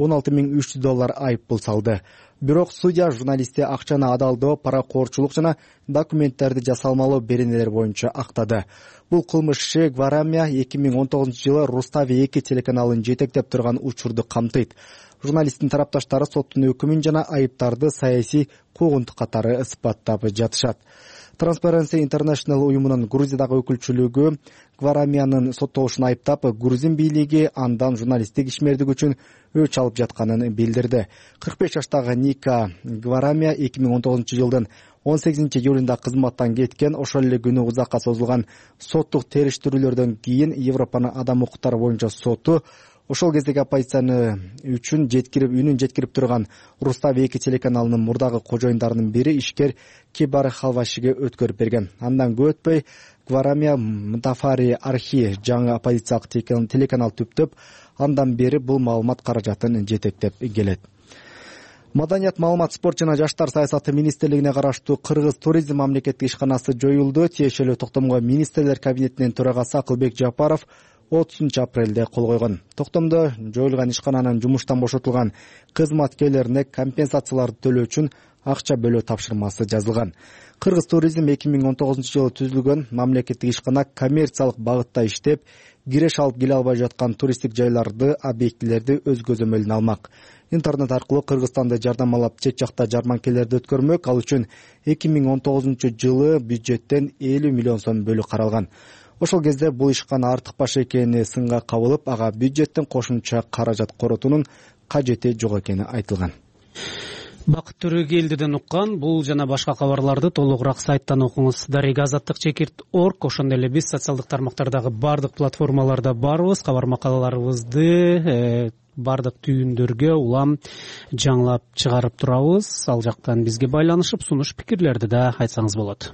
$16,300 айып пул салды. Бирок судья журналистти акчаны адалдоо, паракоорчулук жана документтерди жасалмалоо беренелер боюнча актады. Бул кылмыш иши Гварамия 2019 жылы Рустави 2 телеканалын жетектеп турган учурду камтыйт. Журналисттин тарапташтары соттун өкүмүн жана айыптарды саясий куугунтук катары ысыпаттап жатышат. Transparency International уюмунун Грузиядагы өкүлчүлүгү Гварамиянын соттолушун айыптап, грузин бийлиги андан журналисттик ишмердик үчүн өч алып жатканын билдирди. 45 жаштагы Ника Гварамия 2019 жылдын 18 июлунда кызматтан кеткен. Ошол эле күнү узакка созулган соттук териштирүүлөрдөн кийин Европанын адам укуктары боюнча соту ошол кездеги оппозицияны үчүн үнүн жеткирип турган Рустави 2 телеканалынын мурдагы кожоюндарынын бири ишкер Кибар Халвашиге өткөрүп берген. Андан көп өтпөй Гварамия Мтафари Архи жаңы оппозициялык телеканал түптөп, андан бери бул маалымат каражатын жетектеп келет. Маданият, маалымат, спорт жана жаштар саясаты министрлигине караштуу Кыргыз туризм мамлекеттик ишканасы жоюлду. Тиешелүү токтомго министрлер кабинетинин төрагасы Акылбек Жапаров 30 апрелде кол койгон. Токтомдо жоюлган ишкананын жумуштан бошотулган кызматкерлерине компенсацияларды төлөө үчүн акча бөлүү тапшырмасы жазылган. Кыргыз туризм 2019 жылы түзүлгөн мамлекеттик ишкана коммерциялык багытта иштеп, киреш алып келе албай жаткан туристтик жайларды, объектилерди өз көзөмөлүнө алмак. Интернет аркылуу Кыргызстанды жардамалап чет жакта жарманкелерди өткөрмөк. Ал үчүн 2019 жылы бюджеттен 50 миллион сом бөлүү каралган. Ошол кезде бул ишкана артык баш экени сынга кабылып, ага бюджеттен кошумча каражат коротуунун кажети жок экени айтылган.
Бакыт Төрөгелдиден уккан бул жана башка кабарларды толугураак сайттан окуңуз. Дарыга азаттык.org. Ошондой эле биз социалдык тармактардагы бардык платформаларда барбыз. Кабар макалаларыбызды бардык түйүндөргө улам жаңылап чыгарып турабыз. Ал жактан бизге байланышып, сунуш пикирлерди да айтсаңыз болот.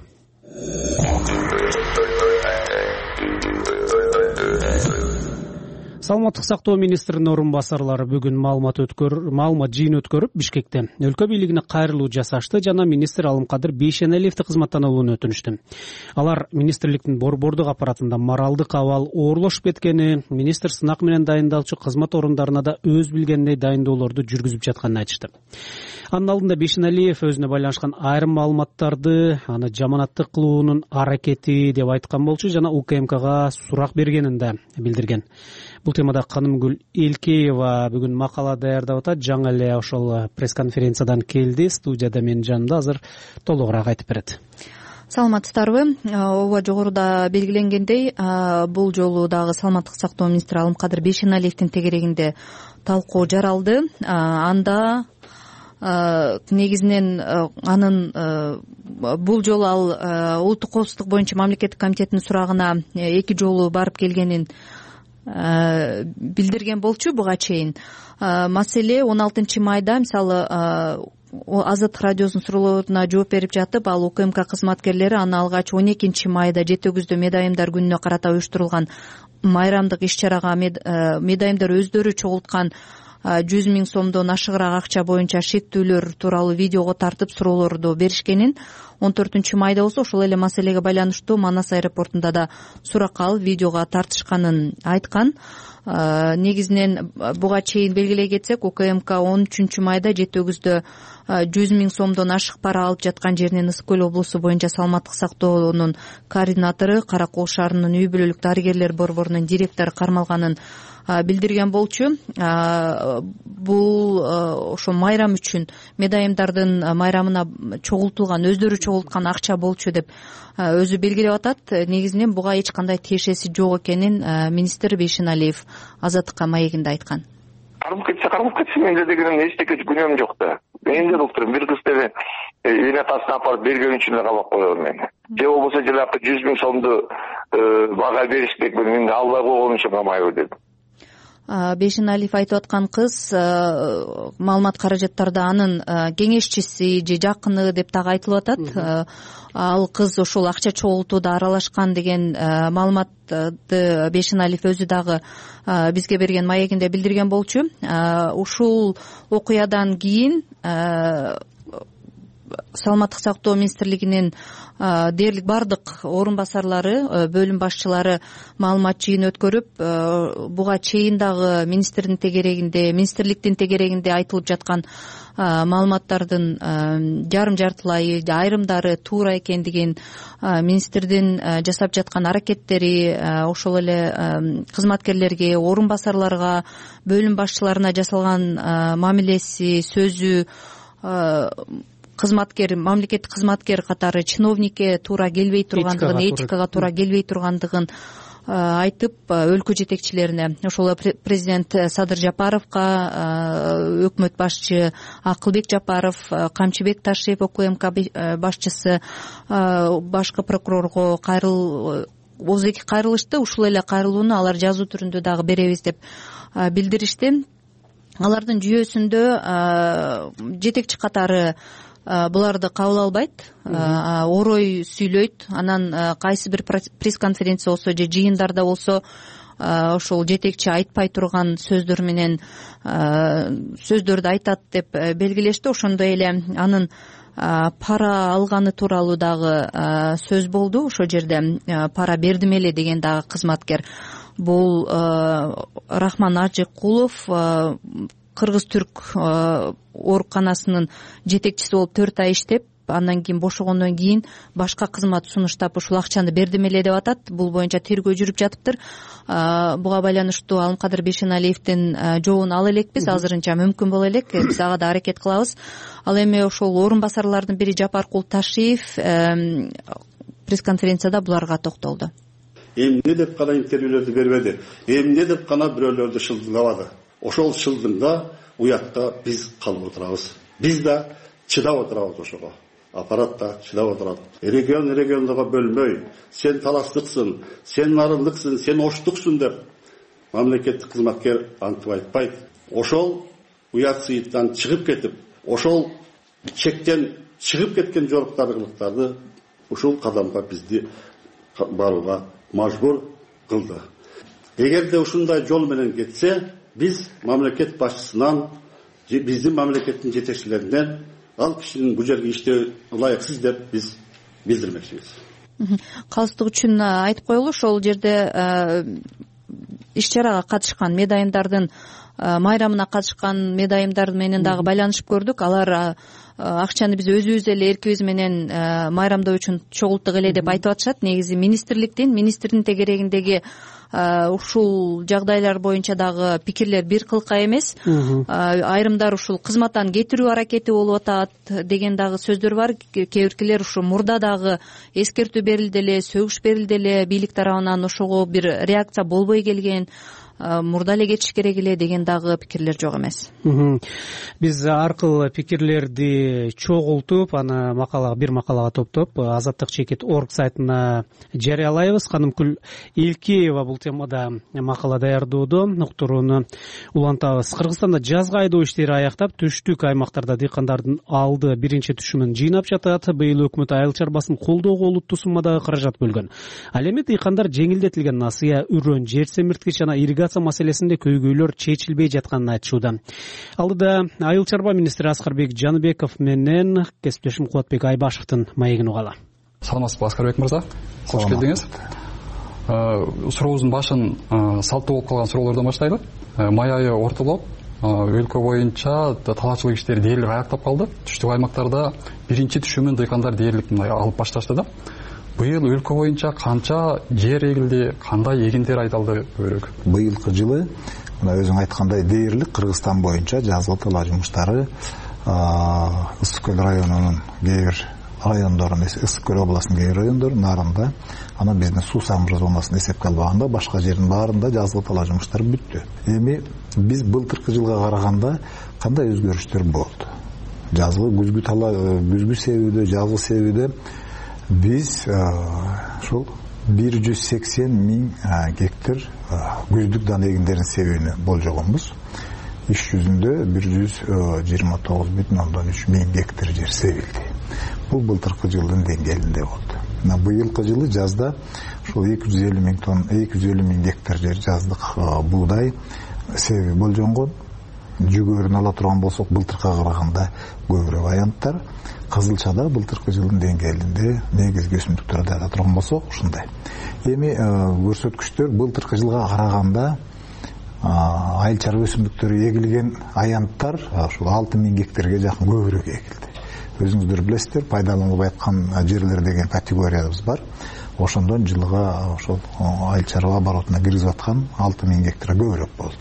Саламаттык сактоо министринин орун басарлары бүгүн маалымат жыйын өткөрүп, Бишкекте өлкө бийлигине кайрылуу жасашты жана министр Алымкадыр Бейшеналиевди кызматтан алууну өтүнүштү. Алар министрликтин борбордук аппаратында моралдык абал оорлошуп кеткени, министр сынак менен дайындалчу кызмат орундарына да өз билгендей дайындоолорду жүргүзүп жатканын айтышты. Анын алдында Бейшеналиев өзүнө байланышкан айрым маалыматтарды аны жаманаттык кылуунун аракети деп айткан болчу жана УКМКга сурак бергенин да билдирген. Бул темада Канымгүл Элкеева бүгүн макала даярдап атат. Жаңы эле ошол пресс-конференциядан келди. Студияда менин жанымда азыр толугураак айтып берет.
Саламатсыздарбы? Ооба, жогоруда белгиленгендей, бул жолу дагы саламаттык сактоо министри Алымкадыр Бейшеналиевдин тегерегинде талкуу жаралды. Анда негизинен анын бул жолу ал улуттук коопсуздук боюнча мамлекеттик комитеттин сурагына 2 жолу барып келгенин билдирген болчу буга чейин. Маселе 16 майда мисалы Азаттык радиосунун суроолоруна жооп берип жатып, ал УКМК кызматкерлери аны алгач 12 майда Жети-Өгүздө медайымдар күнүнө карата уюштурулган майрамдык иш-чарага медайымдар өздөрү чогулткан 100 000 сомдон ашыгыраак акча боюнча шектүүлөр тууралуу видеого тартып суроолорду беришкенин, 14 майда болсо ошол эле маселеге байланыштуу Манас аэропортунда да суракка алып видеого тартышканын айткан. Негизинен буга чейин белгилей кетсек, УКМК 13 майда Жети-Өгүздө 100 000 сомдон ашык пара алып жаткан жеринен Ысык Көл облусу боюнча саламаттык сактоонун координатору, Кара Кол шаарынын үй бүлөлүк дарыгерлер борборунун директору кармалганын билдирген болчу. Бул ошо майрам үчүн медайымдардын майрамына чогултулган, өздөрү чогулткан акча болчу деп өзү белгилеп атат. Негизинен буга эч кандай тиешеси жок экенин министр Бейшеналиев Азаттыкка маегинде айткан.
Кармап кетсе менде деген эчтеке күнөөм жок да. Мен да доктор бир кыз деле үйүнө тасына апарып берген үчүн эле кабак койгон мени. Же болбосо жылакы 100 000 сомду бага бериштик, мен албай койгон үчүн камайбы дедим.
Бешеналиев айтып аткан кыз маалымат каражаттарда анын кеңешчиси же жакыны деп дагы айтылып атат. Ал кыз ошол акча чогултууда аралашкан деген маалыматты Бешеналиев өзү дагы бизге берген маегинде билдирген болчу. Ушул окуядан кийин Саламаттык сактоо министрлигинин дээрлик бардык орун басарлары, бөлүм башчылары маалымат жыйын өткөрүп, буга чейин дагы министрликтин тегерегинде айтылып жаткан маалыматтардын жарым-жартылайы, айрымдары туура экендигин, министрдин жасап жаткан аракеттери, ошол эле кызматкерлерге, орун басарларга, бөлүм башчыларына жасалган мамилеси, сөзү мамлекеттик кызматкер катары чиновникке туура келбей тургандыгын, этикага туура келбей тургандыгын айтып, өлкө жетекчилерине, ошол президент Садыр Жапаровго, өкмөт башчы Акылбек Жапаров, Камчыбек Ташиев ОКМК башчысы, башкы прокурорго эки кайрылышты. Ушул эле кайрылууну алар жазуу түрүндө дагы беребиз деп билдиришти. Алардын жүйөсүндө жетекчи катары буларды кабыл албайт, орой сүйлөйт. Анан кайсы бир пресс-конференция болсо же жыйындарда болсо ошол жетекчи айтпай турган сөздөр менен сөздөрдү айтат деп белгилешти. Ошондой эле анын пара алганы тууралуу дагы сөз болду. Ошол жерде пара бердим эле деген дагы кызматкер. Бул Рахман Ажыкулов, кыргыз-түрк ооруканасынын жетекчиси болуп 4 ай иштеп, андан кийин бошогондон кийин башка кызмат сунуштап ушул акчаны бердим эле деп атат. Бул боюнча тергөө жүрүп жатыптыр. Буга байланыштуу Алымкадыр Бешеналиевдин жообун ала элекпиз. Азырынча мүмкүн боло элек, биз ага да аракет кылабыз. Ал эми ошол орун басарлардын бири Жапаркул Ташиев пресс-конференцияда буларга токтолду.
Эмне деп гана интервьюлөрдү бербеди, эмне деп гана бирөөлөрдү шылдыңдабады. Ошол шылдыңда уятта биз калып отурабыз. Биз да чыдап отурабыз ошого. Аппарат да чыдап отурат. Региондого бөлмөй, сен таластыксың, сен нарындыксың, сен оштуксуң деп мамлекеттик кызматкер антип айтпайт. Ошол уят сыйыттан чыгып кетип, ошол чектен чыгып кеткен жоруктарлыктарды ушул кадамга бизди барууга мажбур кылды. Эгерде ушундай жол менен кетсе, биз мамлекет башчысынан, биздин мамлекеттин жетекчилеринен ал кишинин бул жерге иштөө ылайыксыз деп биз билдирмекчибиз.
Калыстык үчүн айтып коелу, ошол жерде иш-чарага катышкан медайымдардын майрамына катышкан медайымдар менен дагы байланышып көрдүк. Алар акчаны биз өзүбүз эле эркибиз менен майрамдоо үчүн чогулттук эле деп айтып атышат. Негизи министрдин тегерегиндеги ушул жагдайлар боюнча дагы пикирлер бир кылка эмес. Айрымдар ушул кызматтан кетирүү аракети болуп атат деген дагы сөздөр бар. Кээ биркилер ушу мурда дагы эскертүү берилди эле, сөгүш берилди эле, бийлик тарабынан ошого бир реакция болбой келген, мурда эле кетиш керек эле деген дагы пикирлер жок эмес.
Биз аркылуу пикирлерди чогултуп, аны бир макалага топтоп, Азаттык чекит орг сайтына жарыялайбыз. Канымкүл Элкеева бул темада макала даярдоодо, уктурууну улантабыз. Кыргызстанда жазгы айдоо иштери аяктап, түштүк аймактарда дыйкандардын алды биринчи түшүмүн жыйнап жатат. Быйыл өкмөт айыл чарбасын колдоого олуттуу суммадагы каражат бөлгөн. Ал эми дыйкандар жеңилдетилген насыя, үрөн, жер семирткич жана ирригация маселесинде көйгөйлөр чечилбей жатканын айтышууда. Алдыда айыл чарба министри Аскарбек Жаныбеков менен кесиптешим Кубатбек Айбашевдин маегин угалы.
Саламатсызбы, Аскарбек мырза? Кош келдиңиз. Сурообуздун башын салттуу болуп калган суроолордон баштайлы. Май айы ортолоп, өлкө боюнча талаачылык иштери дээрлик аяктап калды. Түштүк аймактарда биринчи түшүмүн дыйкандар дээрлик алып башташты да. Быйыл өлкө боюнча канча жер эгилди, кандай эгиндер айдалды көрөк?
Быйылкы жылы мына өзүң айткандай дээрлик Кыргызстан боюнча жазгы талаа жумуштары Ысык көл районунун кээ бир райондорун, Ысык көл областынын кээ бир райондорун, Нарында, анан биздин суу сагымдыруу зонасын эсепке албаганда башка жердин баарында жазгы талаа жумуштары бүттү. Эми биз былтыркы жылга караганда кандай өзгөрүштөр болду? Жазгы күзгү талаа, күзгү себүүдө, жазгы себүүдө биз ушул 180 миң гектар күздүк дан эгиндерин себүүнү болжогонбуз. Иш жүзүндө 129,3 миң гектар жер себилди. Бул былтыркы жылдын деңгээлинде болду. Быйылкы жылы жазда ушул 250 миң гектар жер жаздык буудай себи болжонгон. Жүгөрүн ала турган болсок, былтыркыга караганда көбүрөөк аянттар. Кызылчада былтыркы жылдын деңгээлинде негизги өсүмдүктөрдү ала турган болсок, ушундай. Эми көрсөткүчтөр былтыркы жылга караганда айыл чарба өсүмдүктөрү эгилген аянттар ушул 6 миң гектарга жакын көбүрөөк эгилди. Өзүңүздөр билесиздер, пайдаланылбай аткан жерлер деген категориябыз бар. Ошондон жылга ошол айыл чарба оборотуна киргизип аткан 6 миң гектар көбүрөөк болду.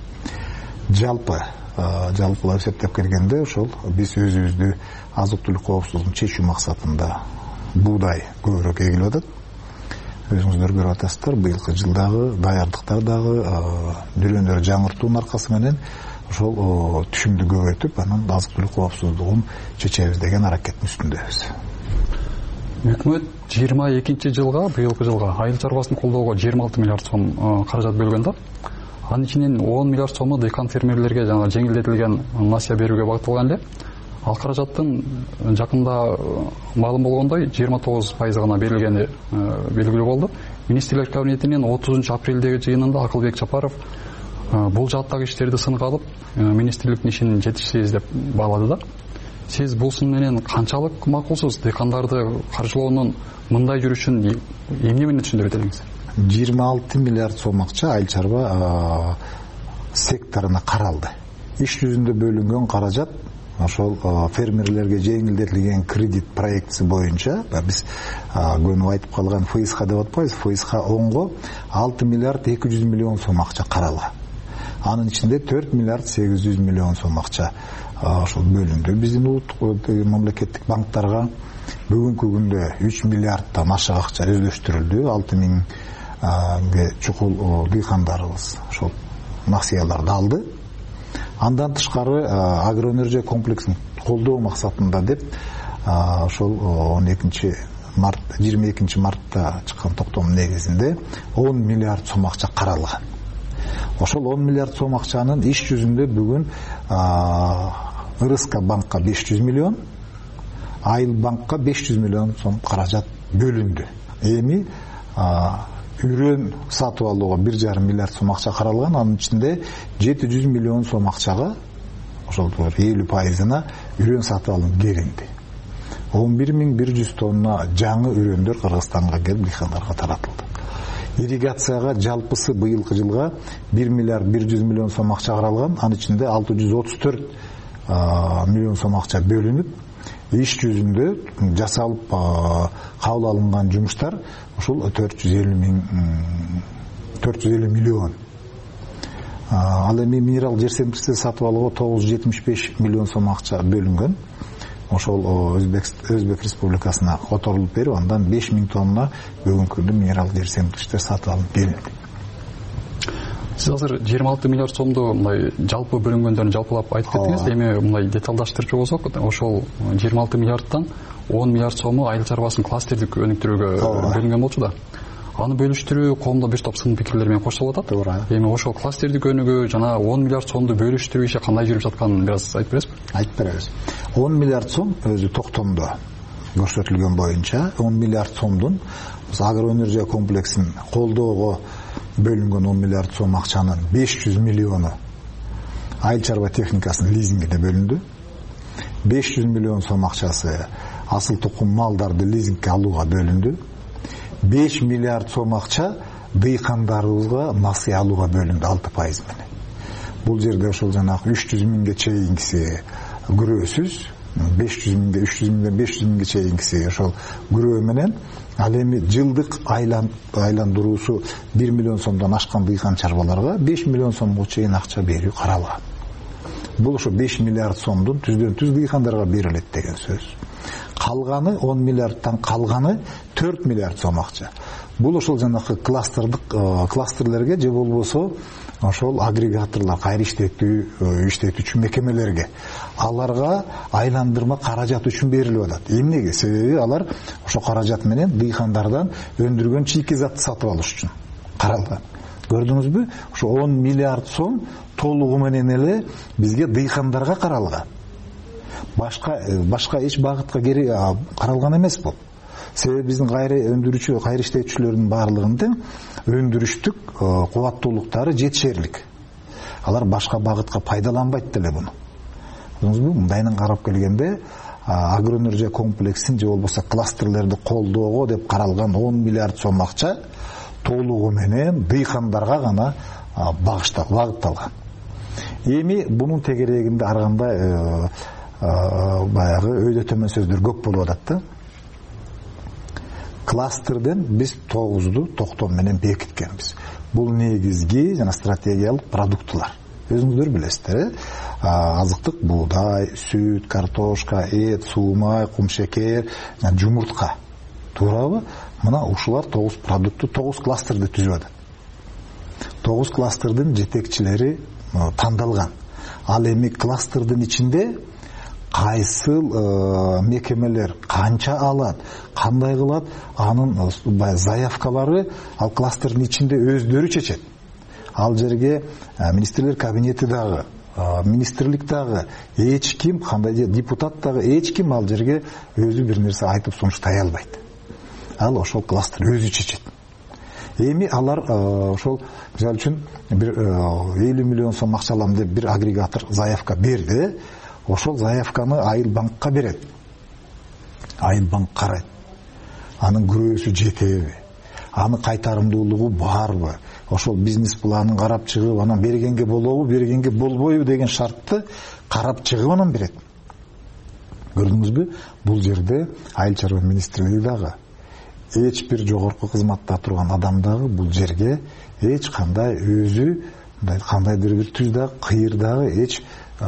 Жалпылап эсептеп келгенде ошол биз өзүбүздү азык-түлүк коопсуздугун чечүү максатында буудай көбүрөөк эгилип атат. Өзүңүздөр көрүп атасыздар, быйылкы жылдагы даярдыктар дагы дүрөөндөр жаңыртуунун аркасы менен ошол түшүмдү көбөйтүп, анан азык-түлүк коопсуздугун чечебиз деген аракеттин үстүндөбүз.
Өкмөт 22 жылга, быйылкы жылга айыл чарбасын колдоого 26 миллиард сом каражат бөлгөн да. Анын ичинен 10 миллиард сому дыйкан фермерлерге жана жеңилдетилген насыя берүүгө багытталган эле. Ал каражаттын жакында маалым болгондой 29% гана берилгени белгилүү болду. Министрлер кабинетинин 30 апрелдеги жыйынында Акылбек Жапаров бул жааттагы иштерди сынга алып, министрликтин ишин жетишсиз деп баалады да. Сиз бул сын менен канчалык макулсуз? Дыйкандарды каржылоонун мындай жүрүшүн эмне менен түшүндүрөт элеңиз?
26 миллиард сом акча айыл чарба секторуна каралды. Иш жүзүндө бөлүнгөн каражат ошол фермерлерге жеңилдетилген кредит проектisi боюнча биз көнүп айтып калган ФСХ деп атпайбыз, ФСХ 10го 6 миллиард 200 миллион сом акча каралган. Анын ичинде 4 миллиард 800 миллион сом акча ошол бөлүндү. Биздин улуттук мамлекеттик банктарга бүгүнкү күндө 3 миллиарддан ашык акча өздөштүрүлдү. 6 миңге чукул дыйкандарыбыз ошол насыяларды алды. Андан тышкары агроэнергия комплексин колдоо максатында деп ошол 22 мартта чыккан токтомдун негизинде 10 миллиард сом акча каралган. Ошол 10 миллиард сом акчанын иш жүзүндө бүгүн РСК банкка 500 миллион, Айыл банкка 500 миллион сом каражат бөлүндү. Эми үрөн сатып алууга 1,5 миллиард сом акча каралган. Анын ичинде 700 миллион сом акчага ошол 50%-на үрөн сатып алынып келинди. 11.100 тонна жаңы үрөндөр Кыргызстанга келип дыйкандарга таратылды. Ирригацияга жалпысы быйылкы жылга 1 миллиард 100 миллион сом акча каралган. Анын ичинде 634 миллион сом акча бөлүнүп, иш жүзүндө жасалып кабыл алынган жумуштар ушул 450 миллион. Ал эми минерал жер семтикти сатып алууга 975 миллион сом акча бөлүнгөн. Ошол Өзбек Республикасына которулуп берип, андан 5000 тонна бүгүнкү күндө минерал жер семтиктер сатып алынып келинди.
Сиз азыр 26 миллиард сомду мындай жалпы бөлүнгөндөрүн жалпылап айтып кеттиңиз. Эми мындай деталдаштырчу болсок, ошол 26 миллиардтан 10 миллиард сому айыл чарбасын кластердик өнүктүрүүгө бөлүнгөн болчу да. Аны бөлүштүрүү коомдо бир топ сын пикирлер менен коштолуп атат. Эми ошол кластердик өнүгүү жана 10 миллиард сомду бөлүштүрүү иши кандай жүрүп жатканын бир аз айтып бересизби?
Айтып беребиз. 10 миллиард сом өзү токтомдо көрсөтүлгөн боюнча 10 миллиард сомдун агроэнергия комплексин колдоого бөлүнгөн 10 миллиард сом акчанын 500 миллиону айыл чарба техникасынын лизингине бөлүндү. 500 миллион сом акчасы асыл тукум малдарды лизингке алууга бөлүндү. 5 миллиард сом акча дыйкандарыбызга насыя алууга бөлүндү 6% менен. Бул жерде ошол жанагы 300 миңге чейинкиси күрөөсүз, 500 миңден 500 миңге чейинкиси ошол күрөө менен, ал эми жылдык айландыруусу 1 миллион сомдон ашкан дыйкан чарбаларга 5 миллион сомго чейин акча берүү каралган. Бул ошо 5 миллиард сомдун түздөн түз дыйкандарга берилет деген сөз. Калганы 10 миллиардтан калганы 4 миллиард сом акча. Бул ошол жанагы кластерлерге же болбосо ошол агрегаторлор, кайра иштетүүчү мекемелерге, аларга айландырма каражат үчүн берилип атат. Эмнеге? Себеби алар ошо каражат менен дыйкандардан өндүргөн чийки-затты сатып алыш үчүн каралган. Көрдүңүзбү? Ошо 10 миллиард сом толугу менен эле бизге дыйкандарга каралган. Башка эч багытка каралган эмес бул. Себеби биздин кайра өндүрүүчү, кайра иштетүүчүлөрдүн баардыгынын өндүрүштүк кубаттуулуктары жетишерлик. Алар башка багытка пайдаланбайт деле буну. Көрдүңүзбү? Мындайынан карап келгенде агроэнергия комплексин же болбосо кластерлерди колдоого деп каралган 10 миллиард сом акча толугу менен дыйкандарга гана багытталган. Эми бунун тегерегинде ар кандай баягы өйдө төмөн сөздөр көп болуп атат да. Кластерден биз 9-ду токтом менен бекиткенбиз. Бул негизги жана стратегиялык продуктулар. Өзүңүздөр билесиздер, азыктык буудай, сүт, картошка, эт, суумай, кумшекер, жумуртка. Туурабы? Мына ушулар 9 продукту 9 кластерди түзүп атат. 9 кластердин жетекчилери тандалган. Ал эми кластердин ичинде кайсыл мекемелер канча алат, кандай кылат, анын заявкалары ал кластердин ичинде өздөрү чечет. Ал жерге министрлер кабинети дагы, министрлик дагы, эч ким, кандай депутат дагы, эч ким ал жерге өзү бир нерсе айтып сунуштай албайт. Ал ошол кластер өзү чечет. Эми алар ошол мисалы үчүн бир 50 миллион сом акча алам деп бир агрегатор заявка берди. Ошол заявканы Айылбанкка берет. Айылбанк карайт. Анын күрөөсү жетеби? Анын кайтарымдуулугу барбы? Ошол бизнес планын карап чыгып, анан бергенге болобу, бергенге болбойбу деген шартты карап чыгып анан берет. Көрдүңүзбү? Бул жерде Айыл чарба министрлиги дагы, эч бир жогорку кызматта турган адам дагы бул жерге эч кандай өзү кандайдыр бир түз дагы, кыйыр дагы эч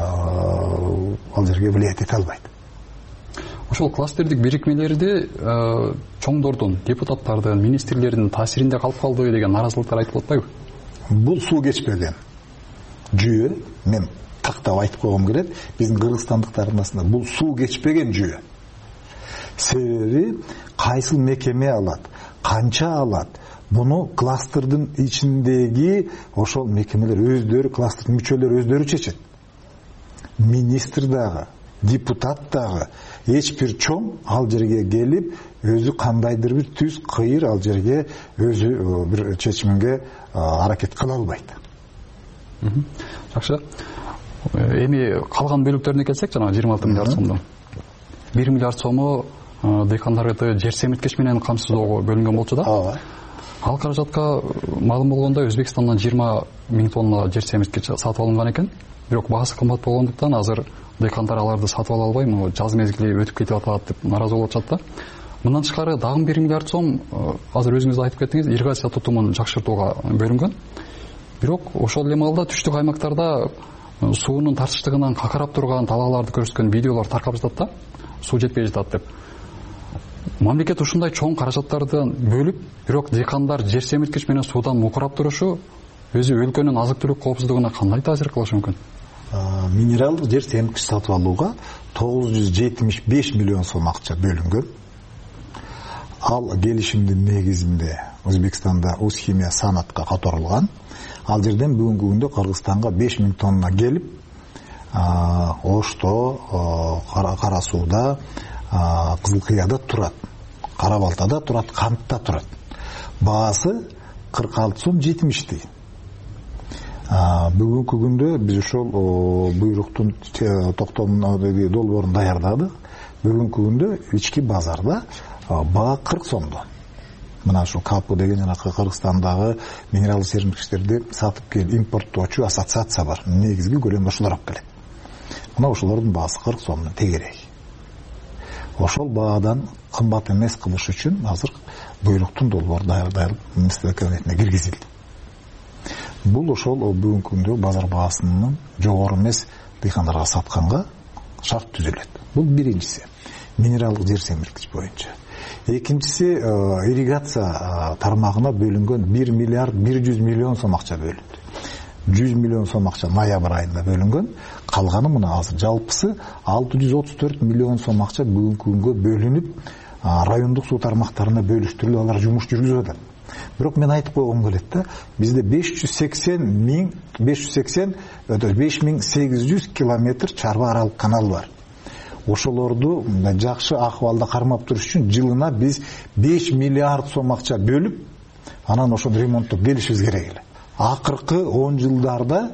ал жерге влиять эте албайт.
Ошол кластердик бирикмелерди чоңдордун, депутаттардын, министрлердин таасиринде калып калды деген наразылыктар айтылып атпайбы?
Бул суу кечпеген жүйө, мен тактап айтып койгум келет, биздин кыргызстандыктардын арасында бул суу кечпеген жүйө. Себеби кайсыл мекеме алат, канча алат, буну кластердин ичиндеги ошол мекемелер өздөрү, кластердин мүчөлөрү өздөрү чечет. Министр дагы, депутат дагы эч бир чоң ал жерге келип өзү кандайдыр бир түз кыйыр ал жерге өзү бир чечимге аракет кыла албайт.
Жакшы. Эми калган бөлүктөрүнө келсек, жана 26 миллиард сомдон 1 миллиард сому дыйкандарды жер семирткич менен камсыздоого бөлүнгөн болчу да.
Ооба.
Ал каражатка маалым болгондой Өзбекстандан 20 миң тонна жер семирткич сатып алынган экен. Бирок баасы кымбат болгондуктан азыр дыйкандар аларды сатып ала албай, жаз мезгили өтүп кетип атат деп наразы болуп атышат да. Мындан тышкары дагы 1 миллиард сом азыр өзүңүз айтып кеттиңиз, ирригация тутумун жакшыртууга бөлүнгөн. Бирок ошол эле маалда түштүк аймактарда суунун тартыштыгынан какырап турган талааларды көрсөткөн видеолор таркап жатат да. Суу жетпей жатат деп. Мамлекет ушундай чоң каражаттарды бөлүп, бирок дыйкандар жер семирткич менен суудан мукурап турушу өзү өлкөнүн азык-түлүк коопсуздугуна кандай таасир кылышы мүмкүн?
Минералдык жер семирткич сатып алууга 975 миллион сом акча бөлүнгөн. Ал келишимдин негизинде Өзбекстанда Узхимия санатка которулган. Ал жерден бүгүнкү күндө Кыргызстанга 5 миң тонна келип, Ошто, Кара сууда, Кызыл Кыяда турат, Кара Балтада турат, Кантта турат. Баасы 46 сом 70 тиын. Бүгүнкү күндө биз ошол буйруктун токтомдоги долбоорун даярдадык. Бүгүнкү күндө ички базарда баа 40 сомдон. Мына ушул КАПУ деген жанакы Кыргызстандагы минералдык семирткичтерди сатып келип импорттоочу ассоциация бар. Негизги көлөмдө ошолор алып келет. Мына ошолордун баасы 40 сомдон тегерек. Ошол баадан кымбат эмес кылыш үчүн азыр буйруктун долбоору даярдалып министрлик кабинетине киргизилди. Бул ошол бүгүнкү күндө базар баасынын жогору эмес дыйкандарга сатканга шарт түзүлөт. Бул биринчиси минералдык жер семирткич боюнча. Экинчиси ирригация тармагына бөлүнгөн 1 миллиард 100 миллион сом акча бөлүндү. 100 миллион сом акча ноябрь айында бөлүнгөн. Калганы мына азыр жалпысы 634 миллион сом акча бүгүнкү күнгө бөлүнүп, райондук суу тармактарына бөлүштүрүлүп алар жумуш жүргүзүп атат. Бирок мен айтып койгум келет да, бизде 5800 километр чарба аралык канал бар. Ошолорду жакшы акыбалда кармап туруш үчүн жылына биз 5 миллиард сом акча бөлүп, анан ошону ремонттоп келишибиз керек эле. Акыркы 10 жылдарда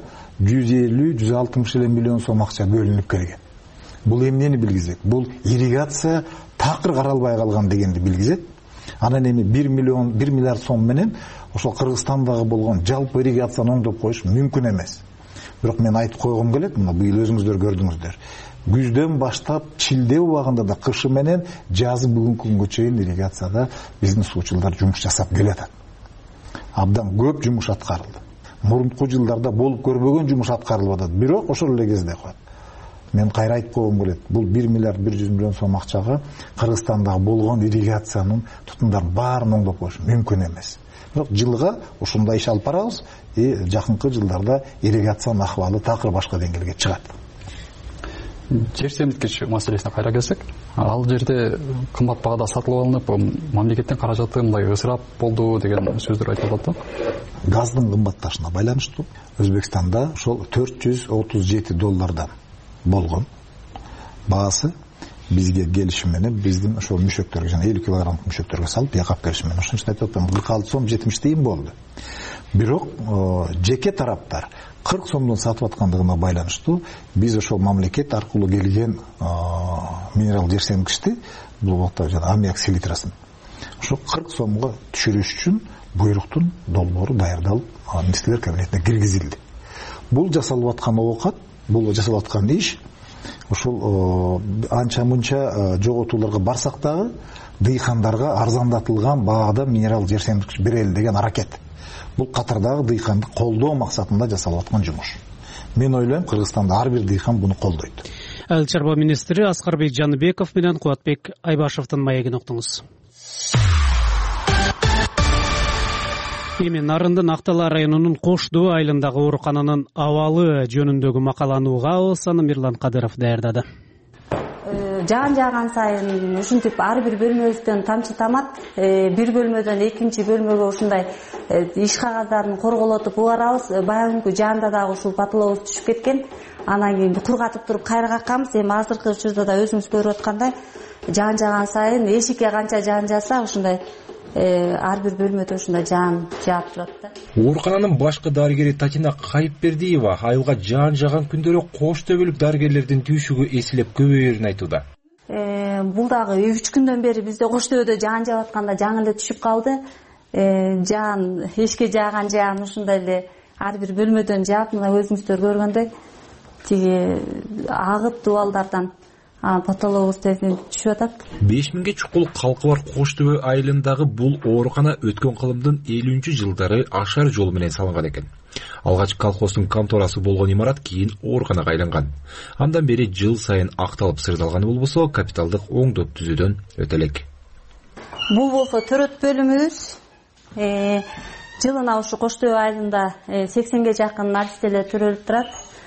150-160 миллион сом акча бөлүнүп келген. Бул эмнени билгизет? Бул ирригация такыр каралбай калган дегенди билгизет. Анан эми 1 миллиард сом менен ошол Кыргызстандагы болгон жалпы ирригацияны оңдоп коюш мүмкүн эмес. Бирок мен айтып койгум келет, мына быйыл өзүңүздөр көрдүңүздөр. Күздөн баштап чилде убагында да кышы менен жазы бүгүнкү күнгө чейин ирригацияда биздин суучулдар жумуш жасап келатат. Абдан көп жумуш аткарылды. Мурунку жылдарда болуп көрбөгөн жумуш аткарылып атат. Бирок ошол эле кезде коет. Мен кайра айтып койгум келет. Бул 1 миллиард 100 миллион сом акчага Кыргызстандагы болгон ирригациянын тутумдарын баарын оңдоп коюш мүмкүн эмес. Бирок жылга ушундай иш алып барабыз, жакынкы жылдарда ирригациянын акыбалы такыр башка деңгээлге чыгат.
Жер семирткич маселесине кайра келсек, ал жерде кымбат баада сатылып алынып, мамлекеттин каражаты мындай ысырап болду деген сөздөр айтылып атат.
Газдын кымбатташына байланыштуу Өзбекстанда ошол $437 болгон баасы бизге келишим менен биздин ошол мүшөктөргө жана 50 килограммдык мүшөктөргө салып якап келишим менен ошон үчүн айтып атам 46 сом 70 тыйын болду. Бирок жеке тараптар 40 сомдон сатып аткандыгына байланыштуу биз ошол мамлекет аркылуу келген минерал жер семирткичти, бул жана аммиак селитрасын ошо 40 сомго түшүрүш үчүн буйруктун долбоору даярдалып министрлер кабинетине киргизилди. Бул жасалып аткан оокат, бул жасалып аткан иш ошол анча мынча жоготууларга барсак дагы дыйкандарга арзандатылган баада минерал жер семирткич берели деген аракет. Бул катардагы дыйканды колдоо максатында жасалып аткан жумуш. Мен ойлойм, Кыргызстанда ар бир дыйкан буну колдойт.
Айыл чарба министри Аскарбек Жаныбеков менен Кубатбек Айбашевдин маегин уктуңуз. Эми Нарындын Актала районунун Коштуу айылындагы оорукананын абалы жөнүндөгү макаланы угабыз. Аны Мирлан Кадыров даярдады.
Жааган сайын ушинтип ар бир бөлмөбүздөн тамчы тамат, бир бөлмөдөн экинчи бөлмөгө ушундай иш кагаздарын корголотуп убарабыз. Баягы жаанда дагы ушул потологубуз түшүп кеткен. Анан кийин кургатып туруп кайра какканбыз. Эми азыркы учурда да өзүңүз көрүп аткандай жааган сайын эшикке канча жаан жаса ушундай ар бир бөлмөдө ушундай жаан жаап турат да.
Оорукананын башкы дарыгери Татина Кайыпбердиева айылга жаан жаган күндөрү кош төбөлүк дарыгерлердин түйшүгү эселеп көбөйөрүн айтууда.
Бул дагы 3 күндөн бери бизде кош төбөдө жаан жаап атканда жаңы эле түшүп калды. Жаан эшикке жааган жаан ушундай эле ар бир бөлмөдөн жаап, мына өзүңүздөр көргөндөй тиги агып дубалдардан потологубуз түшүп атат. 5000
чукул калкы бар Кош төбө айылындагы бул оорукана өткөн кылымдын 50-жылдары ашар жол менен салынган экен. Алгач колхоздун конторасы болгон имарат кийин ооруканага айланган. Андан бери жыл сайын акталып сырдалганы болбосо капиталдык оңдоп түзүүдөн өтө элек.
Бул болсо төрөт бөлүмүбүз. Жылына ушу Кош төбө айылында 80ге жакын наристелер төрөлүп турат.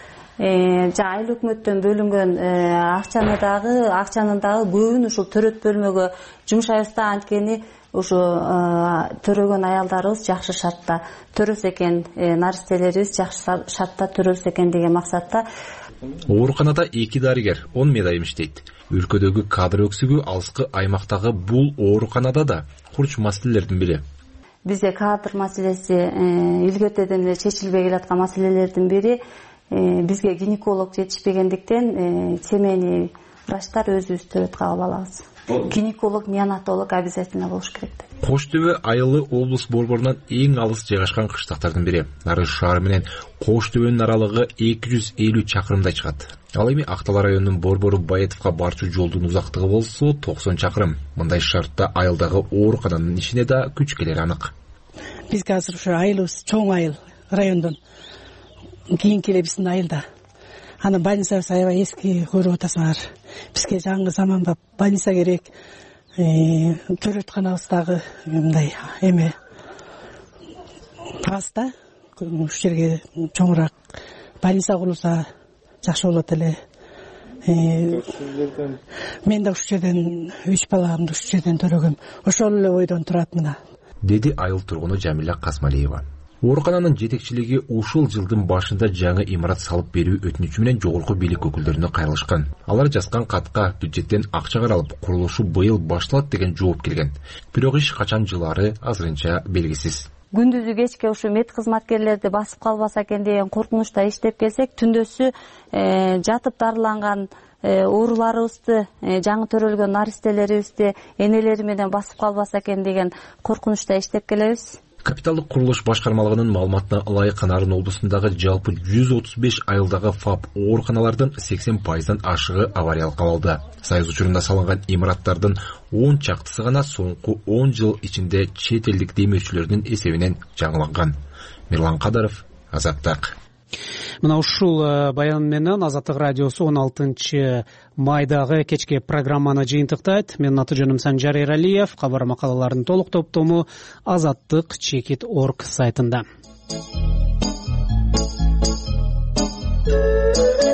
Айыл өкмөттөн бөлүнгөн акчанын дагы көбүн ушул төрөт бөлмөгө жумшайбыз да, анткени ушу төрөгөн аялдарыбыз жакшы шартта төрөлсө экен, наристелерибиз жакшы шартта төрөлсө экен деген максатта.
Ооруканада 2 дарыгер 10 медайым иштейт. Өлкөдөгү кадр өксүгү алыскы аймактагы бул ооруканада да курч маселелердин бири.
Бизде кадр маселеси илгертеден эле чечилбей келаткан маселелердин бири. Бизге гинеколог жетишпегендиктен семейный врачтар өзүбүз төрөт кабыл алабыз. Гинеколог, неонатолог обязательно болуш керек.
Кош төбө айылы облус борборунан эң алыс жайгашкан кыштактардын бири. Нарыш шаары менен Кош төбөнүн аралыгы 250 чакырымдай чыгат. Ал эми Актала районунун борбору Баетовго барчу жолдун узактыгы болсо 90 чакырым. Мындай шартта айылдагы оорукананын ишине да күч келери анык.
Бизге азыр ушу айылыбыз чоң айыл райондон кийинки эле биздин айылда. Анан больницабыз аябай эски көрүп атасыңар. Бизге жаңы заманбап больница керек. Төрөтканабыз дагы мындай эме аз да. ушул жерге чоңураак больница курулса жакшы болот эле. Мен да ушул жерден 3 баламды ушул жерден төрөгөм. Ошол эле ойдон турат мына,
деди айыл тургуну Жамиля Касмалиева. Оорукананын жетекчилиги ушул жылдын башында жаңы имарат салып берүү өтүнүчү менен жогорку бийлик өкүлдөрүнө кайрылышкан. Алар жазган катка бюджеттен акча каралып, курулушу быйыл башталат деген жооп келген. Бирок иш качан жылары азырынча белгисиз.
Күндүзү кечке ушу мед кызматкерлерди басып калбаса экен деген коркунучта иштеп келсек, түндөсү жатып дарыланган ооруларыбызды, жаңы төрөлгөн наристелерибизди энелери менен басып калбаса экен деген коркунучта иштеп келебиз.
Капиталдык курулуш башкармалыгынын маалыматына ылайык Нарын облусундагы жалпы 135 айылдагы ФАП ооруканалардын 80%дан ашыгы авариялык абалда. Союз учурунда салынган имараттардын 10 чактысы гана соңку 10 жыл ичинде чет элдик демөөрчүлөрдүн эсебинен жаңыланган. Мирлан Кадаров, Азаттык.
Мына ушул баян менен Азаттык радиосу 16 майдагы кечки программаны жыйынтыктайт. Менин аты жөнүм Санжар Эралиев. Кабар макалалардын толук топтому Азаттык.org сайтында.